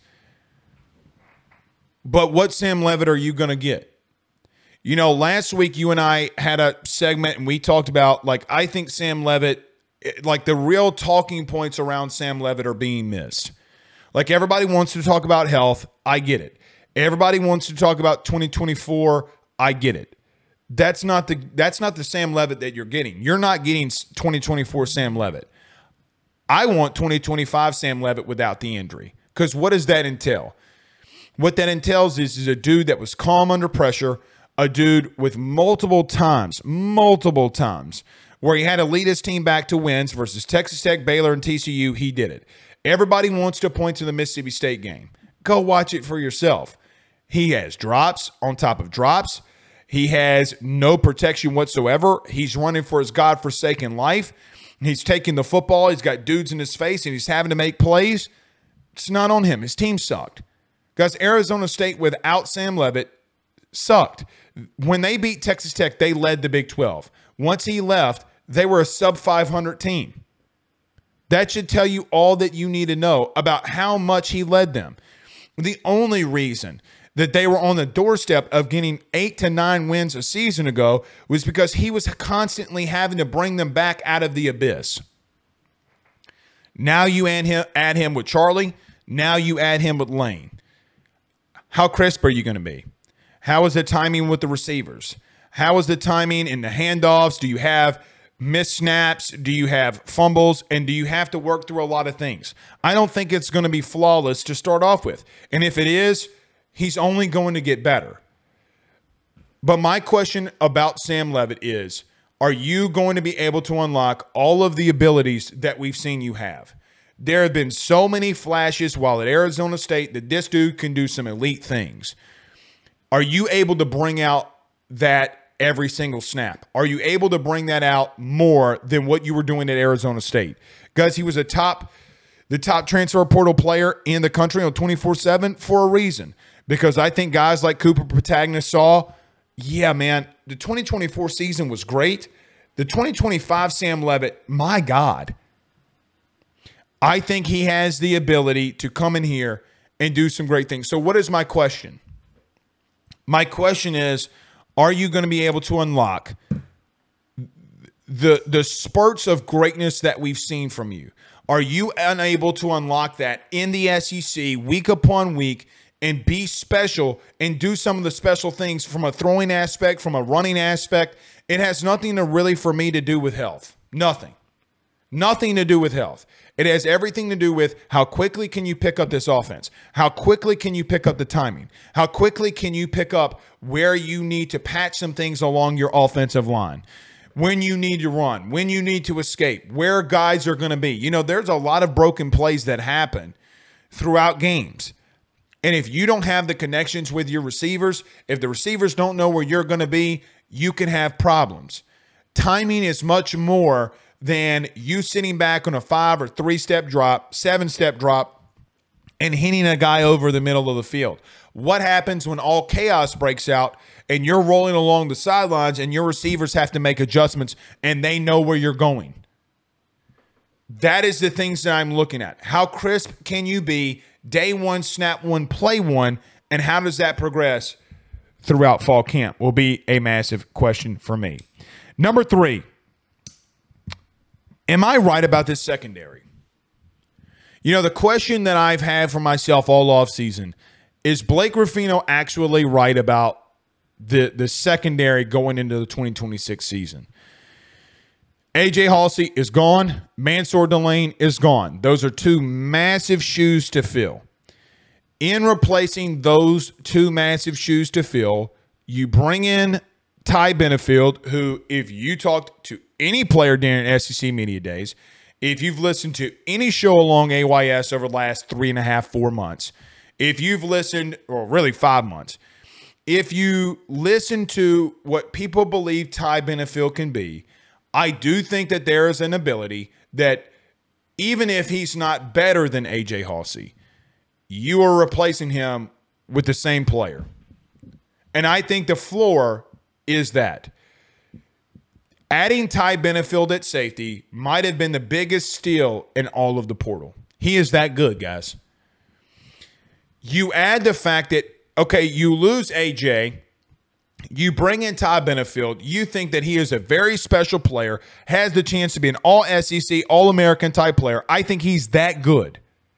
But what Sam Leavitt are you going to get? You know, last week you and I had a segment and we talked about, like, I think Sam Leavitt, like the real talking points around Sam Leavitt are being missed. Like everybody wants to talk about health. I get it. Everybody wants to talk about twenty twenty-four. I get it. That's not the that's not the Sam Leavitt that you're getting. You're not getting twenty twenty-four Sam Leavitt. I want twenty twenty-five Sam Leavitt without the injury. Because what does that entail? What that entails is, is a dude that was calm under pressure, a dude with multiple times, multiple times, where he had to lead his team back to wins versus Texas Tech, Baylor, and T C U. He did it. Everybody wants to point to the Mississippi State game. Go watch it for yourself. He has drops on top of drops. He has no protection whatsoever. He's running for his godforsaken life. He's taking the football. He's got dudes in his face, and he's having to make plays. It's not on him. His team sucked. Guys, Arizona State without Sam Leavitt sucked. When they beat Texas Tech, they led the Big twelve. Once he left, they were a sub five hundred team. That should tell you all that you need to know about how much he led them. The only reason that they were on the doorstep of getting eight to nine wins a season ago was because he was constantly having to bring them back out of the abyss. Now you add him, add him with Charlie. Now you add him with Lane. How crisp are you going to be? How is the timing with the receivers? How is the timing in the handoffs? Do you have missed snaps? Do you have fumbles? And do you have to work through a lot of things? I don't think it's going to be flawless to start off with. And if it is, he's only going to get better. But my question about Sam Leavitt is, are you going to be able to unlock all of the abilities that we've seen you have? There have been so many flashes while at Arizona State that this dude can do some elite things. Are you able to bring out that every single snap? Are you able to bring that out more than what you were doing at Arizona State? Because he was a top, the top transfer portal player in the country on twenty-four seven for a reason. Because I think guys like Cooper Patagna saw, yeah, man, the twenty twenty-four season was great. The twenty twenty-five Sam Leavitt, my God. I think he has the ability to come in here and do some great things. So what is my question? My question is, are you going to be able to unlock the, the spurts of greatness that we've seen from you? Are you unable to unlock that in the S E C week upon week and be special and do some of the special things from a throwing aspect, from a running aspect? It has nothing to really for me to do with health. Nothing. Nothing to do with health. It has everything to do with how quickly can you pick up this offense? How quickly can you pick up the timing? How quickly can you pick up where you need to patch some things along your offensive line? When you need to run, when you need to escape, where guys are going to be. You know, there's a lot of broken plays that happen throughout games. And if you don't have the connections with your receivers, if the receivers don't know where you're going to be, you can have problems. Timing is much more than you sitting back on a five or three step drop, seven step drop, and hitting a guy over the middle of the field. What happens when all chaos breaks out and you're rolling along the sidelines and your receivers have to make adjustments and they know where you're going? That is the things that I'm looking at. How crisp can you be day one, snap one, play one, and how does that progress throughout fall camp will be a massive question for me. Number three, am I right about this secondary? You know, the question that I've had for myself all offseason, is Blake Ruffino actually right about the, the secondary going into the twenty twenty-six season? A J Halsey is gone. Mansour Delane is gone. Those are two massive shoes to fill. In replacing those two massive shoes to fill, you bring in Ty Benefield, who, if you talked to any player during S E C Media Days, if you've listened to any show along A Y S over the last three and a half, four months, if you've listened, or really five months, if you listen to what people believe Ty Benefield can be, I do think that there is an ability that even if he's not better than A J Halsey, you are replacing him with the same player. And I think the floor is that. Adding Ty Benefield at safety might have been the biggest steal in all of the portal. He is that good, guys. You add the fact that, okay, you lose A J, you bring in Ty Benefield, you think that he is a very special player, has the chance to be an all S E C, all-American type player. I think he's that good.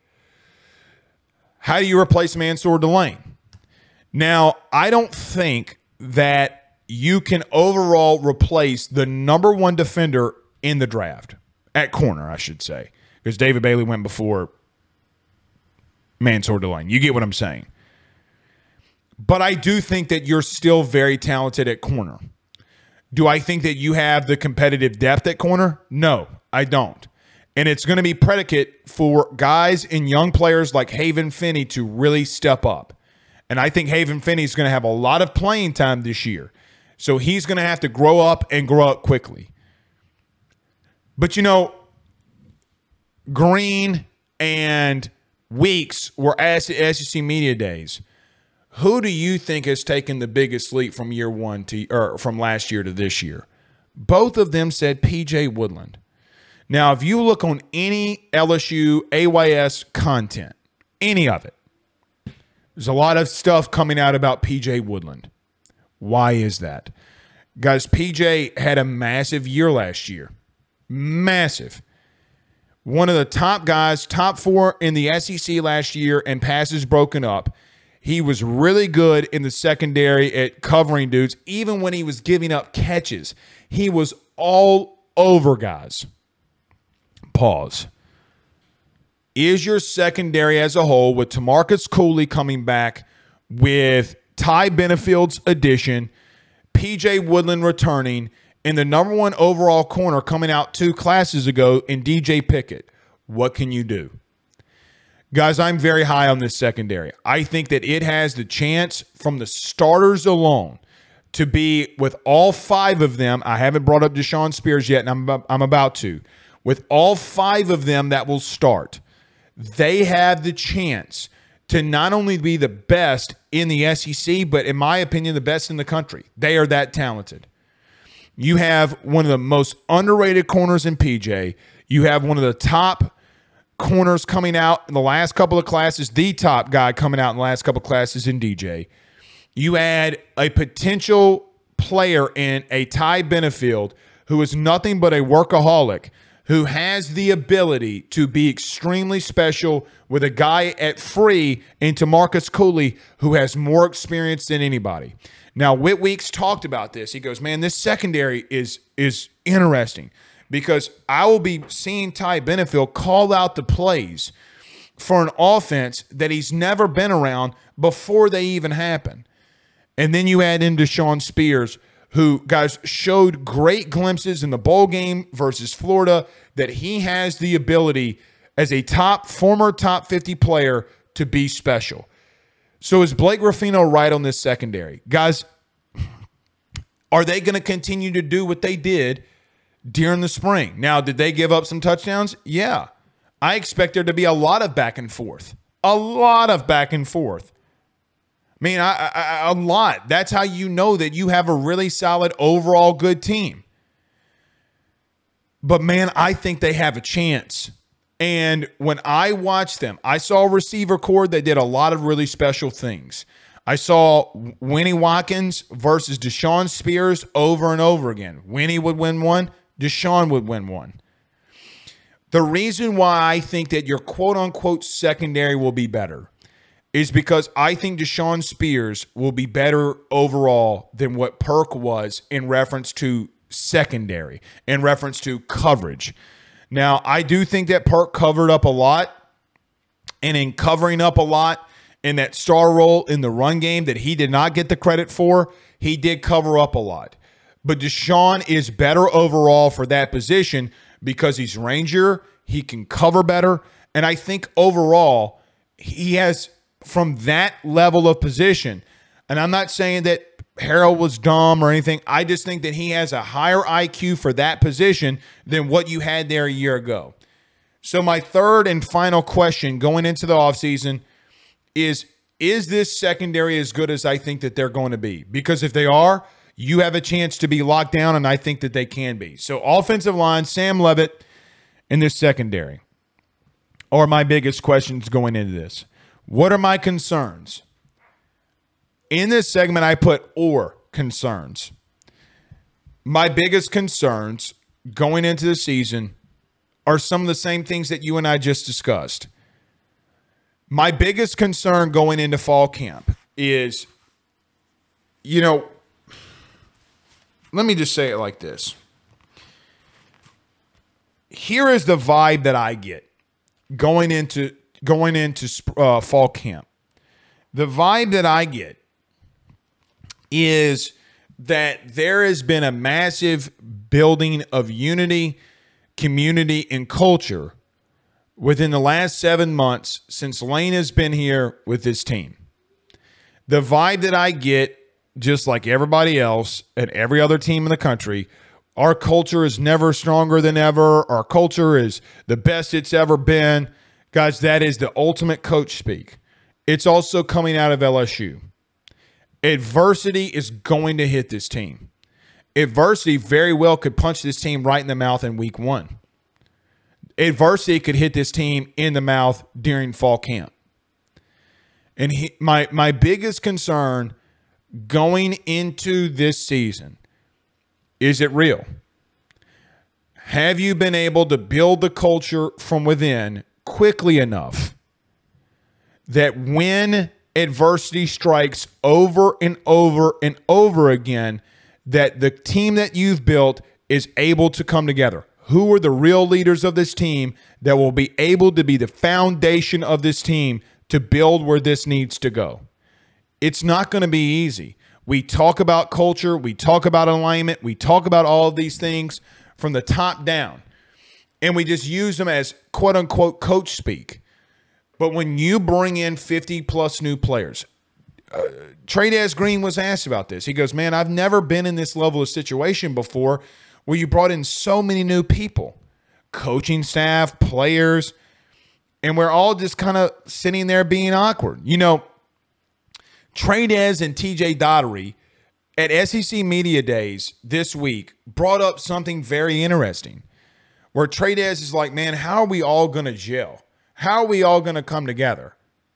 How do you replace Mansour Delane? Now, I don't think that you can overall replace the number one defender in the draft, at corner, I should say, because David Bailey went before Mansour Delane. You get what I'm saying. But I do think that you're still very talented at corner. Do I think that you have the competitive depth at corner? No, I don't. And it's going to be predicate for guys and young players like Haven Finney to really step up. And I think Haven Finney is going to have a lot of playing time this year. So he's going to have to grow up and grow up quickly. But, you know, Green and Weeks were S E C Media Days. Who do you think has taken the biggest leap from year one to or from last year to this year? Both of them said P J Woodland. Now, if you look on any L S U A Y S content, any of it, there's a lot of stuff coming out about P J Woodland. Why is that? Guys, P J had a massive year last year. Massive. One of the top guys, top four in the S E C last year, and passes broken up. He was really good in the secondary at covering dudes, even when he was giving up catches. He was all over guys. Pause. Is your secondary as a whole, with Tamarcus Cooley coming back, with Ty Benefield's addition, P J Woodland returning, and the number one overall corner coming out two classes ago in D J Pickett. What can you do? Guys, I'm very high on this secondary. I think that it has the chance from the starters alone to be, with all five of them, I haven't brought up Deshaun Spears yet, and I'm, I'm about to. With all five of them that will start, they have the chance to not only be the best in the S E C, but in my opinion, the best in the country. They are that talented. You have one of the most underrated corners in P J. You have one of the top corners coming out in the last couple of classes, the top guy coming out in the last couple of classes in D J. You add a potential player in a Ty Benefield who is nothing but a workaholic, who has the ability to be extremely special, with a guy at free into Marcus Cooley who has more experience than anybody. Now, Whit Weeks talked about this. He goes, man, this secondary is, is interesting because I will be seeing Ty Benefield call out the plays for an offense that he's never been around before they even happen. And then you add in Deshaun Spears, who, guys, showed great glimpses in the bowl game versus Florida that he has the ability as a top, former top fifty player to be special. So is Blake Ruffino right on this secondary? Guys, are they going to continue to do what they did during the spring? Now, did they give up some touchdowns? Yeah. I expect there to be a lot of back and forth. A lot of back and forth. I mean, I, I, a lot. That's how you know that you have a really solid overall good team. But, man, I think they have a chance. And when I watched them, I saw a receiver core that did a lot of really special things. I saw Winnie Watkins versus Deshaun Spears over and over again. Winnie would win one. Deshaun would win one. The reason why I think that your quote-unquote secondary will be better is because I think Deshaun Spears will be better overall than what Perk was in reference to secondary, in reference to coverage. Now, I do think that Perk covered up a lot, and in covering up a lot in that star role in the run game that he did not get the credit for, he did cover up a lot. But Deshaun is better overall for that position because he's rangier, he can cover better, and I think overall he has, from that level of position, and I'm not saying that Harold was dumb or anything, I just think that he has a higher I Q for that position than what you had there a year ago. So my third and final question going into the offseason is, is this secondary as good as I think that they're going to be? Because if they are, you have a chance to be locked down, and I think that they can be. So offensive line, Sam Levitt, and this secondary are my biggest questions going into this. What are my concerns? In this segment, I put or concerns. My biggest concerns going into the season are some of the same things that you and I just discussed. My biggest concern going into fall camp is, you know, let me just say it like this. Here is the vibe that I get going into going into uh, fall camp. The vibe that I get is that there has been a massive building of unity, community, and culture within the last seven months since Lane has been here with this team. The vibe that I get, just like everybody else at every other team in the country, our culture is never stronger than ever. Our culture is the best it's ever been. Guys, that is the ultimate coach speak. It's also coming out of L S U. Adversity is going to hit this team. Adversity very well could punch this team right in the mouth in week one. Adversity could hit this team in the mouth during fall camp. And he, my, my biggest concern going into this season, is it real? Have you been able to build the culture from within quickly enough that when adversity strikes over and over and over again, that the team that you've built is able to come together? Who are the real leaders of this team that will be able to be the foundation of this team to build where this needs to go? It's not going to be easy. We talk about culture. We talk about alignment. We talk about all of these things from the top down. And we just use them as quote unquote coach speak. But when you bring in fifty plus new players, uh, Trey-Dez Green was asked about this. He goes, man, I've never been in this level of situation before where you brought in so many new people, coaching staff, players, and we're all just kind of sitting there being awkward. You know, Trey-Dez and T J Daugherty at S E C Media Days this week brought up something very interesting where Trey-Dez is like, man, how are we all going to gel? How are we all going to come together?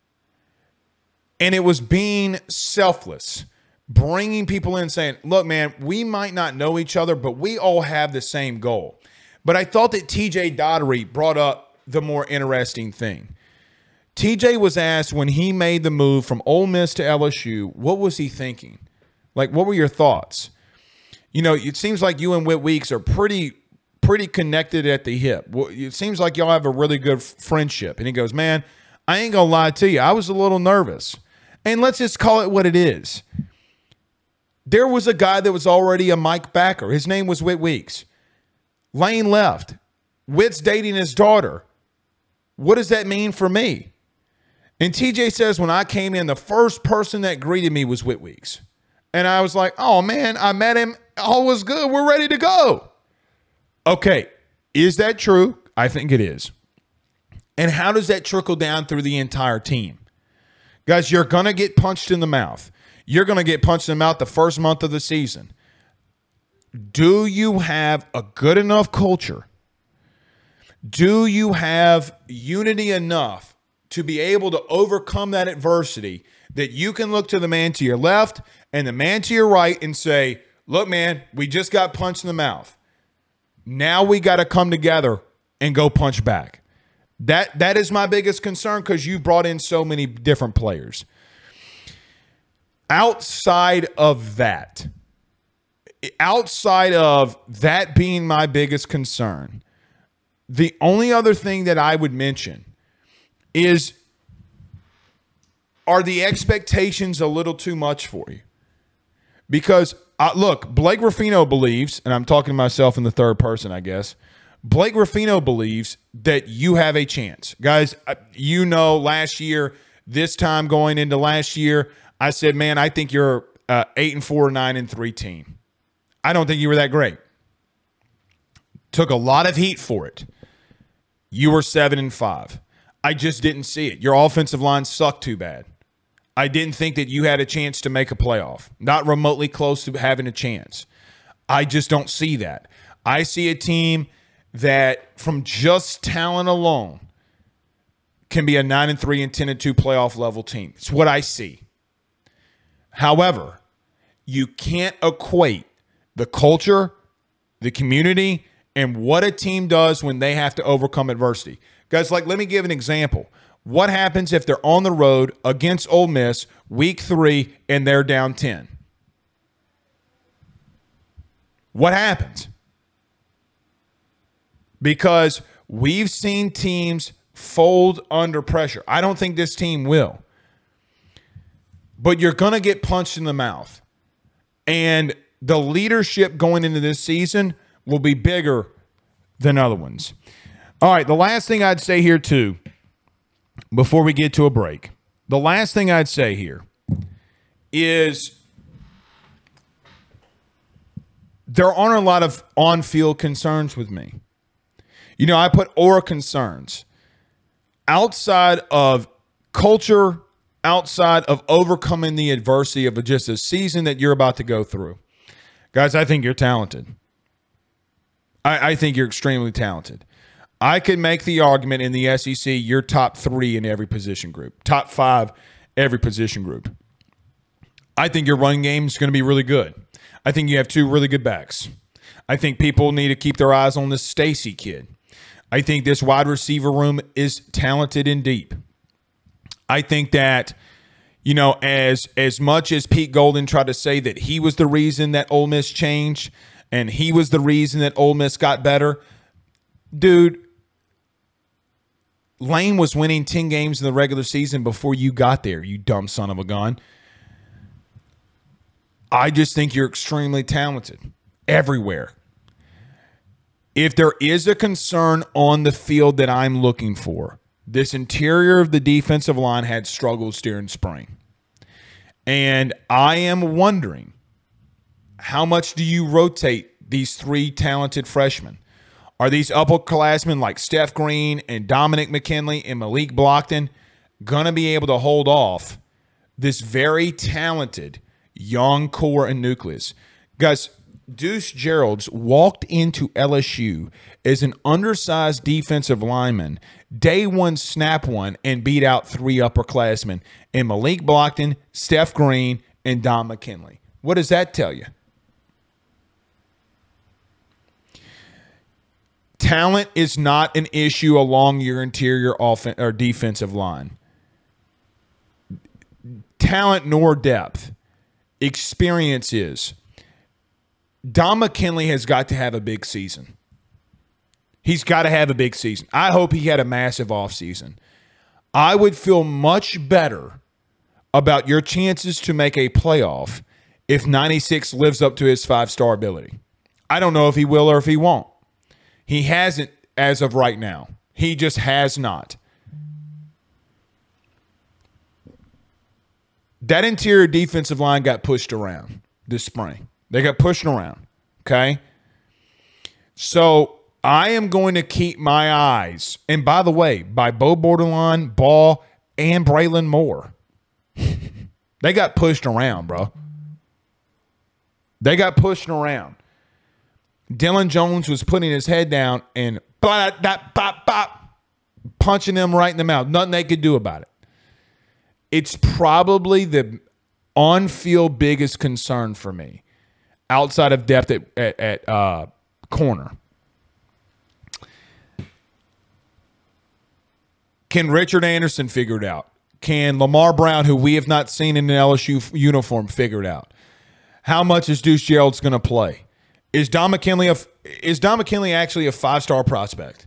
And it was being selfless, bringing people in saying, look, man, we might not know each other, but we all have the same goal. But I thought that T J Daugherty brought up the more interesting thing. T J was asked when he made the move from Ole Miss to L S U, what was he thinking? Like, what were your thoughts? You know, it seems like you and Whit Weeks are pretty pretty connected at the hip. Well, it seems like y'all have a really good friendship. And he goes, man, I ain't going to lie to you. I was a little nervous. And let's just call it what it is. There was a guy that was already a Mike backer. His name was Whit Weeks. Lane left. Whit's dating his daughter. What does that mean for me? And T J says, when I came in, the first person that greeted me was Whit Weeks. And I was like, oh, man, I met him. All was good. We're ready to go. Okay, is that true? I think it is. And how does that trickle down through the entire team? Guys, you're going to get punched in the mouth. You're going to get punched in the mouth the first month of the season. Do you have a good enough culture? Do you have unity enough to be able to overcome that adversity that you can look to the man to your left and the man to your right and say, look, man, we just got punched in the mouth. Now we got to come together and go punch back. That that is my biggest concern because you brought in so many different players. Outside of that, outside of that being my biggest concern, the only other thing that I would mention is, are the expectations a little too much for you? Because, uh, look, Blake Ruffino believes, and I'm talking to myself in the third person, I guess, Blake Ruffino believes that you have a chance. Guys, you know, last year, this time going into last year, I said, man, I think you're uh, eight and four, nine and three team. I don't think you were that great. Took a lot of heat for it. You were seven and five. I just didn't see it. Your offensive line sucked too bad. I didn't think that you had a chance to make a playoff. Not remotely close to having a chance. I just don't see that. I see a team that from just talent alone can be a nine and three and ten and two playoff level team. It's what I see. However, you can't equate the culture, the community, and what a team does when they have to overcome adversity. Guys, like, let me give an example. What happens if they're on the road against Ole Miss week three and they're down ten? What happens? Because we've seen teams fold under pressure. I don't think this team will. But you're going to get punched in the mouth. And the leadership going into this season will be bigger than other ones. All right, the last thing I'd say here, too, before we get to a break, the last thing I'd say here is there aren't a lot of on-field concerns with me. You know, I put aura concerns. Outside of culture, outside of overcoming the adversity of just a season that you're about to go through. Guys, I think you're talented. I, I think you're extremely talented. I could make the argument in the S E C, you're top three in every position group, top five every position group. I think your running game is going to be really good. I think you have two really good backs. I think people need to keep their eyes on this Stacy kid. I think this wide receiver room is talented and deep. I think that, you know, as as much as Pete Golden tried to say that he was the reason that Ole Miss changed and he was the reason that Ole Miss got better, dude, Lane was winning ten games in the regular season before you got there, you dumb son of a gun. I just think you're extremely talented everywhere. If there is a concern on the field that I'm looking for, this interior of the defensive line had struggles during spring. And I am wondering, how much do you rotate these three talented freshmen? Are these upperclassmen like Steph Green and Dominic McKinley and Malik Blockton going to be able to hold off this very talented young core and nucleus? Guys, Deuce Gerald's walked into L S U as an undersized defensive lineman, day one, snap one, and beat out three upperclassmen in Malik Blockton, Steph Green, and Dom McKinley. What does that tell you? Talent is not an issue along your interior offen- or defensive line. Talent nor depth. Experience is. Dom McKinley has got to have a big season. He's got to have a big season. I hope he had a massive offseason. I would feel much better about your chances to make a playoff if ninety-six lives up to his five-star ability. I don't know if he will or if he won't. He hasn't as of right now. He just has not. That interior defensive line got pushed around this spring. They got pushed around, okay? So I am going to keep my eyes, and by the way, by Bo Bordelon, Ball, and Braylon Moore. They got pushed around, bro. They got pushed around. Dylan Jones was putting his head down and blah, blah, blah, blah, punching them right in the mouth. Nothing they could do about it. It's probably the on-field biggest concern for me outside of depth at, at, at uh, corner. Can Richard Anderson figure it out? Can Lamar Brown, who we have not seen in an L S U uniform, figure it out? How much is Deuce Gerald's going to play? Is Dom McKinley a, is Dom McKinley actually a five-star prospect?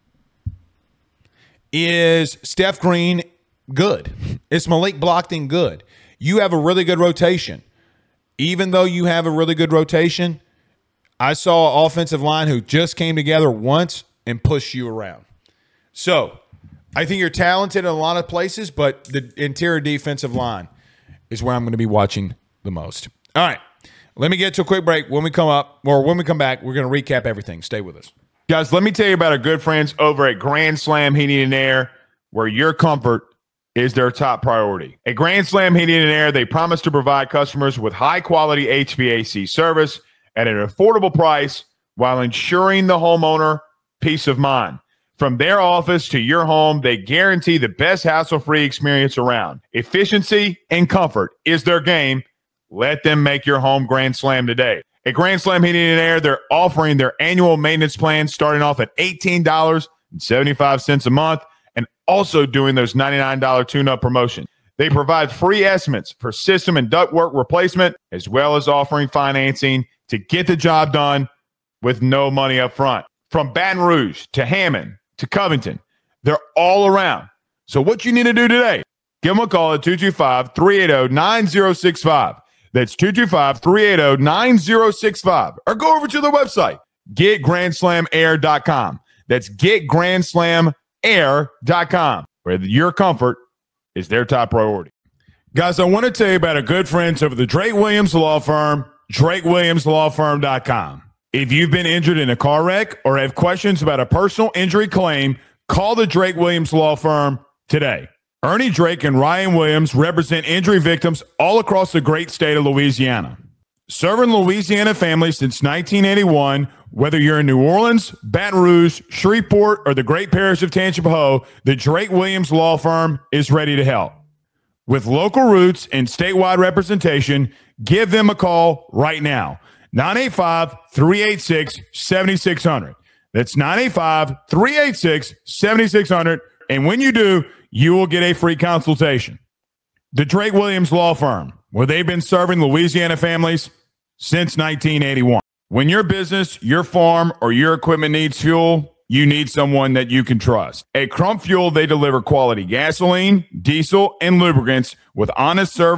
Is Steph Green good? Is Malik Blockton good? You have a really good rotation. Even though you have a really good rotation, I saw an offensive line who just came together once and pushed you around. So I think you're talented in a lot of places, but the interior defensive line is where I'm going to be watching the most. All right. Let me get to a quick break. When we come up, or when we come back, we're going to recap everything. Stay with us. Guys, let me tell you about our good friends over at Grand Slam Heating and Air, where your comfort is their top priority. At Grand Slam Heating and Air, they promise to provide customers with high-quality H V A C service at an affordable price while ensuring the homeowner peace of mind. From their office to your home, they guarantee the best hassle-free experience around. Efficiency and comfort is their game. Let them make your home Grand Slam today. At Grand Slam Heating and Air, they're offering their annual maintenance plan starting off at eighteen dollars and seventy-five cents a month and also doing those ninety-nine dollars tune-up promotions. They provide free estimates for system and ductwork replacement, as well as offering financing to get the job done with no money up front. From Baton Rouge to Hammond to Covington, they're all around. So what you need to do today, give them a call at two two five, three eight zero, nine zero six five. That's two two five, three eight zero, nine zero six five. Or go over to their website, get grand slam air dot com. That's get grand slam air dot com, where your comfort is their top priority. Guys, I want to tell you about our good friends over the Drake Williams Law Firm, drake williams law firm dot com. If you've been injured in a car wreck or have questions about a personal injury claim, call the Drake Williams Law Firm today. Ernie Drake and Ryan Williams represent injury victims all across the great state of Louisiana. Serving Louisiana families since nineteen eighty-one, whether you're in New Orleans, Baton Rouge, Shreveport, or the great parish of Tangipahoa, the Drake Williams Law Firm is ready to help. With local roots and statewide representation, give them a call right now. nine eight five, three eight six, seven six zero zero. That's nine eight five, three eight six, seven six zero zero. And when you do, you will get a free consultation. The Drake Williams Law Firm, where they've been serving Louisiana families since nineteen eighty-one. When your business, your farm, or your equipment needs fuel, you need someone that you can trust. At Crump Fuel, they deliver quality gasoline, diesel, and lubricants with honest service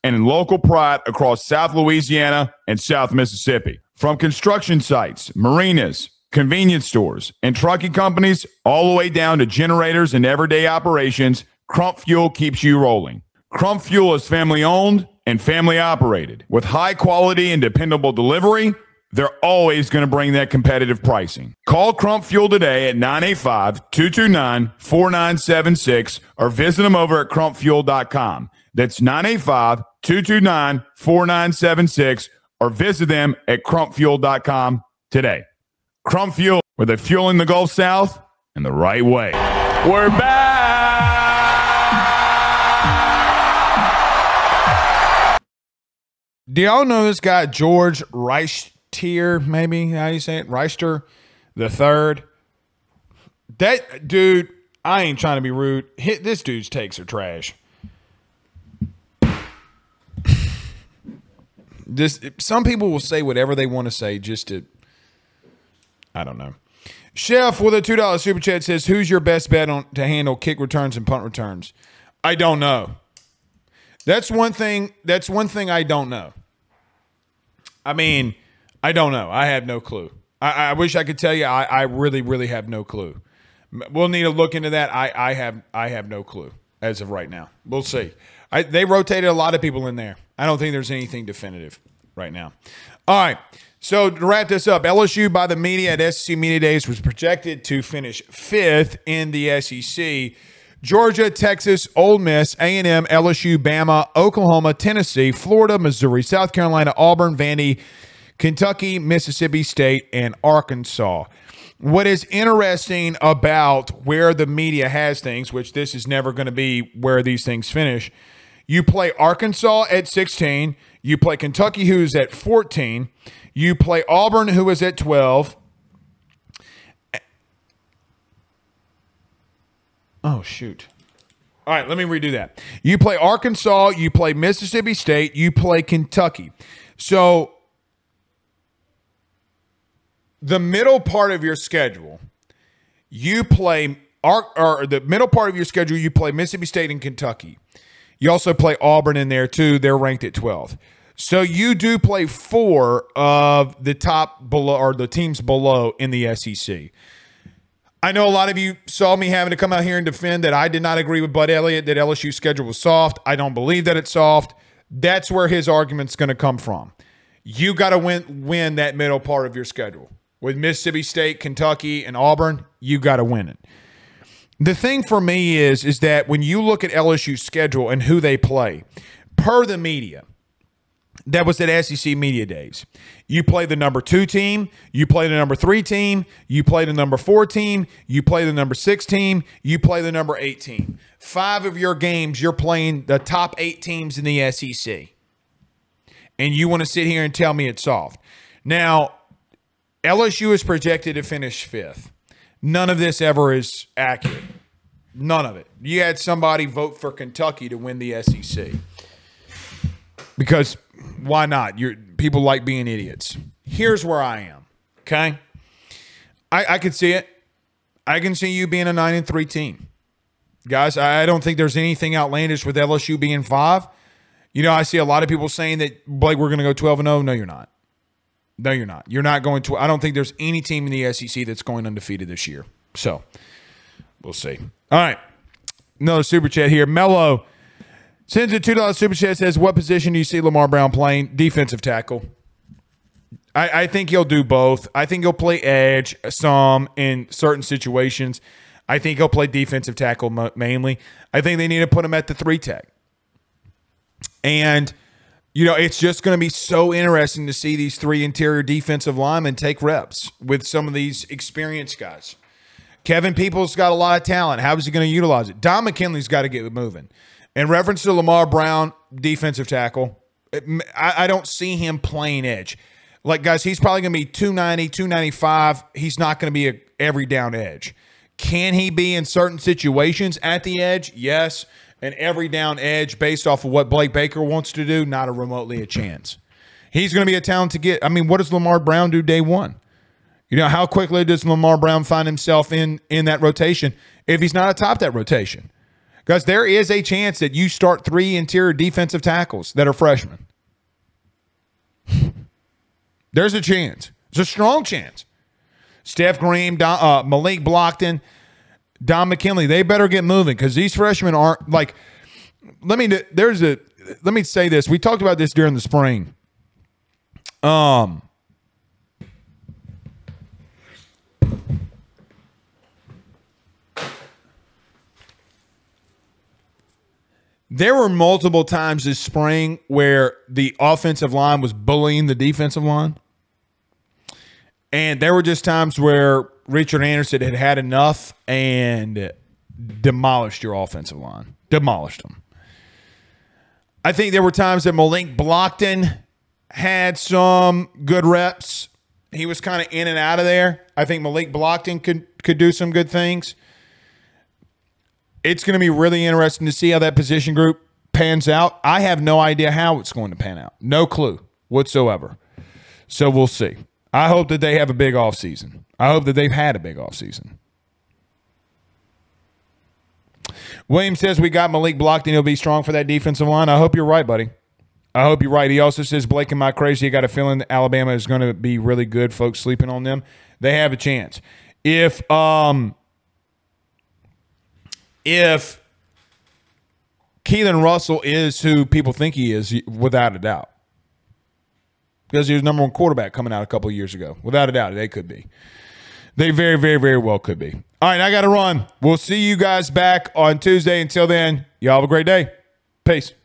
and in local pride across South Louisiana and South Mississippi. From construction sites, marinas, convenience stores, and trucking companies, all the way down to generators and everyday operations, Crump Fuel keeps you rolling. Crump Fuel is family owned and family operated. With high quality and dependable delivery, they're always going to bring that competitive pricing. Call Crump Fuel today at nine eight five, two two nine, four nine seven six or visit them over at crump fuel dot com. That's nine eight five, two two nine, four nine seven six or visit them at crump fuel dot com today. Crump Fuel, where they're fueling the Gulf South in the right way. We're back. Do y'all know this guy, George Reichter, maybe how you say it? Reichter the third. That dude, I ain't trying to be rude. Hit this dude's takes are trash. This some people will say whatever they want to say just to, I don't know. Chef with a two dollar super chat says, who's your best bet on to handle kick returns and punt returns? I don't know. That's one thing. That's one thing I don't know. I mean, I don't know. I have no clue. I, I wish I could tell you. I, I really, really have no clue. We'll need to look into that. I, I have I have no clue as of right now. We'll see. I, they rotated a lot of people in there. I don't think there's anything definitive right now. All right. So to wrap this up, L S U by the media at S E C Media Days was projected to finish fifth in the S E C. Georgia, Texas, Ole Miss, A and M, L S U, Bama, Oklahoma, Tennessee, Florida, Missouri, South Carolina, Auburn, Vandy, Kentucky, Mississippi State, and Arkansas. What is interesting about where the media has things, which this is never going to be where these things finish, you play Arkansas at sixteen, you play Kentucky, who's at fourteen, you play Auburn, who is at twelve. Oh, shoot. All right, let me redo that. You play Arkansas, you play Mississippi State, you play Kentucky. So the middle part of your schedule, you play, or the middle part of your schedule, you play Mississippi State and Kentucky. You also play Auburn in there too. They're ranked at twelfth. So you do play four of the top below, or the teams below in the S E C. I know a lot of you saw me having to come out here and defend that I did not agree with Bud Elliott, that L S U's schedule was soft. I don't believe that it's soft. That's where his argument's going to come from. You got to win win that middle part of your schedule. With Mississippi State, Kentucky, and Auburn, you got to win it. The thing for me is, is that when you look at L S U's schedule and who they play, per the media, that was at S E C Media Days. You play the number two team, you play the number three team, you play the number four team, you play the number six team, you play the number eight team. Five of your games, you're playing the top eight teams in the S E C. And you want to sit here and tell me it's soft. Now, L S U is projected to finish fifth. None of this ever is accurate. None of it. You had somebody vote for Kentucky to win the S E C. Because why not? You're, people like being idiots. Here's where I am, okay? I, I could see it. I can see you being a nine and three team. Guys, I don't think there's anything outlandish with L S U being five. You know, I see a lot of people saying that, Blake, we're going to go twelve and oh. No, you're not. No, you're not. You're not going to. I don't think there's any team in the S E C that's going undefeated this year. So, we'll see. All right. Another super chat here. Mello sends a two dollar super chat, says, what position do you see Lamar Brown playing? Defensive tackle. I, I think he'll do both. I think he'll play edge some in certain situations. I think he'll play defensive tackle mainly. I think they need to put him at the three tech. And, you know, it's just going to be so interesting to see these three interior defensive linemen take reps with some of these experienced guys. Kevin Peoples got a lot of talent. How is he going to utilize it? Don McKinley's got to get moving. In reference to Lamar Brown, defensive tackle, I, I don't see him playing edge. Like, guys, he's probably going to be two ninety, two ninety-five. He's not going to be a every down edge. Can he be in certain situations at the edge? Yes. An every down edge based off of what Blake Baker wants to do, not a remotely a chance. He's going to be a talent to get. I mean, what does Lamar Brown do day one? You know, how quickly does Lamar Brown find himself in, in that rotation if he's not atop that rotation? Because there is a chance that you start three interior defensive tackles that are freshmen. There's a chance. There's a strong chance. Steph Green, Don, uh, Malik Blockton, Don McKinley, they better get moving because these freshmen aren't like. Let me. There's a. Let me say this. We talked about this during the spring. Um. There were multiple times this spring where the offensive line was bullying the defensive line. And there were just times where Richard Anderson had had enough and demolished your offensive line. Demolished them. I think there were times that Malik Blockton had some good reps. He was kind of in and out of there. I think Malik Blockton could, could do some good things. It's going to be really interesting to see how that position group pans out. I have no idea how it's going to pan out. No clue whatsoever. So we'll see. I hope that they have a big offseason. I hope that they've had a big offseason. William says we got Malik Blockton. He'll be strong for that defensive line. I hope you're right, buddy. I hope you're right. He also says, Blake, am I crazy? I got a feeling that Alabama is going to be really good. Folks sleeping on them. They have a chance. If um, if Keelan Russell is who people think he is, without a doubt. Because he was number one quarterback coming out a couple of years ago. Without a doubt, they could be. They very, very, very well could be. All right, I got to run. We'll see you guys back on Tuesday. Until then, y'all have a great day. Peace.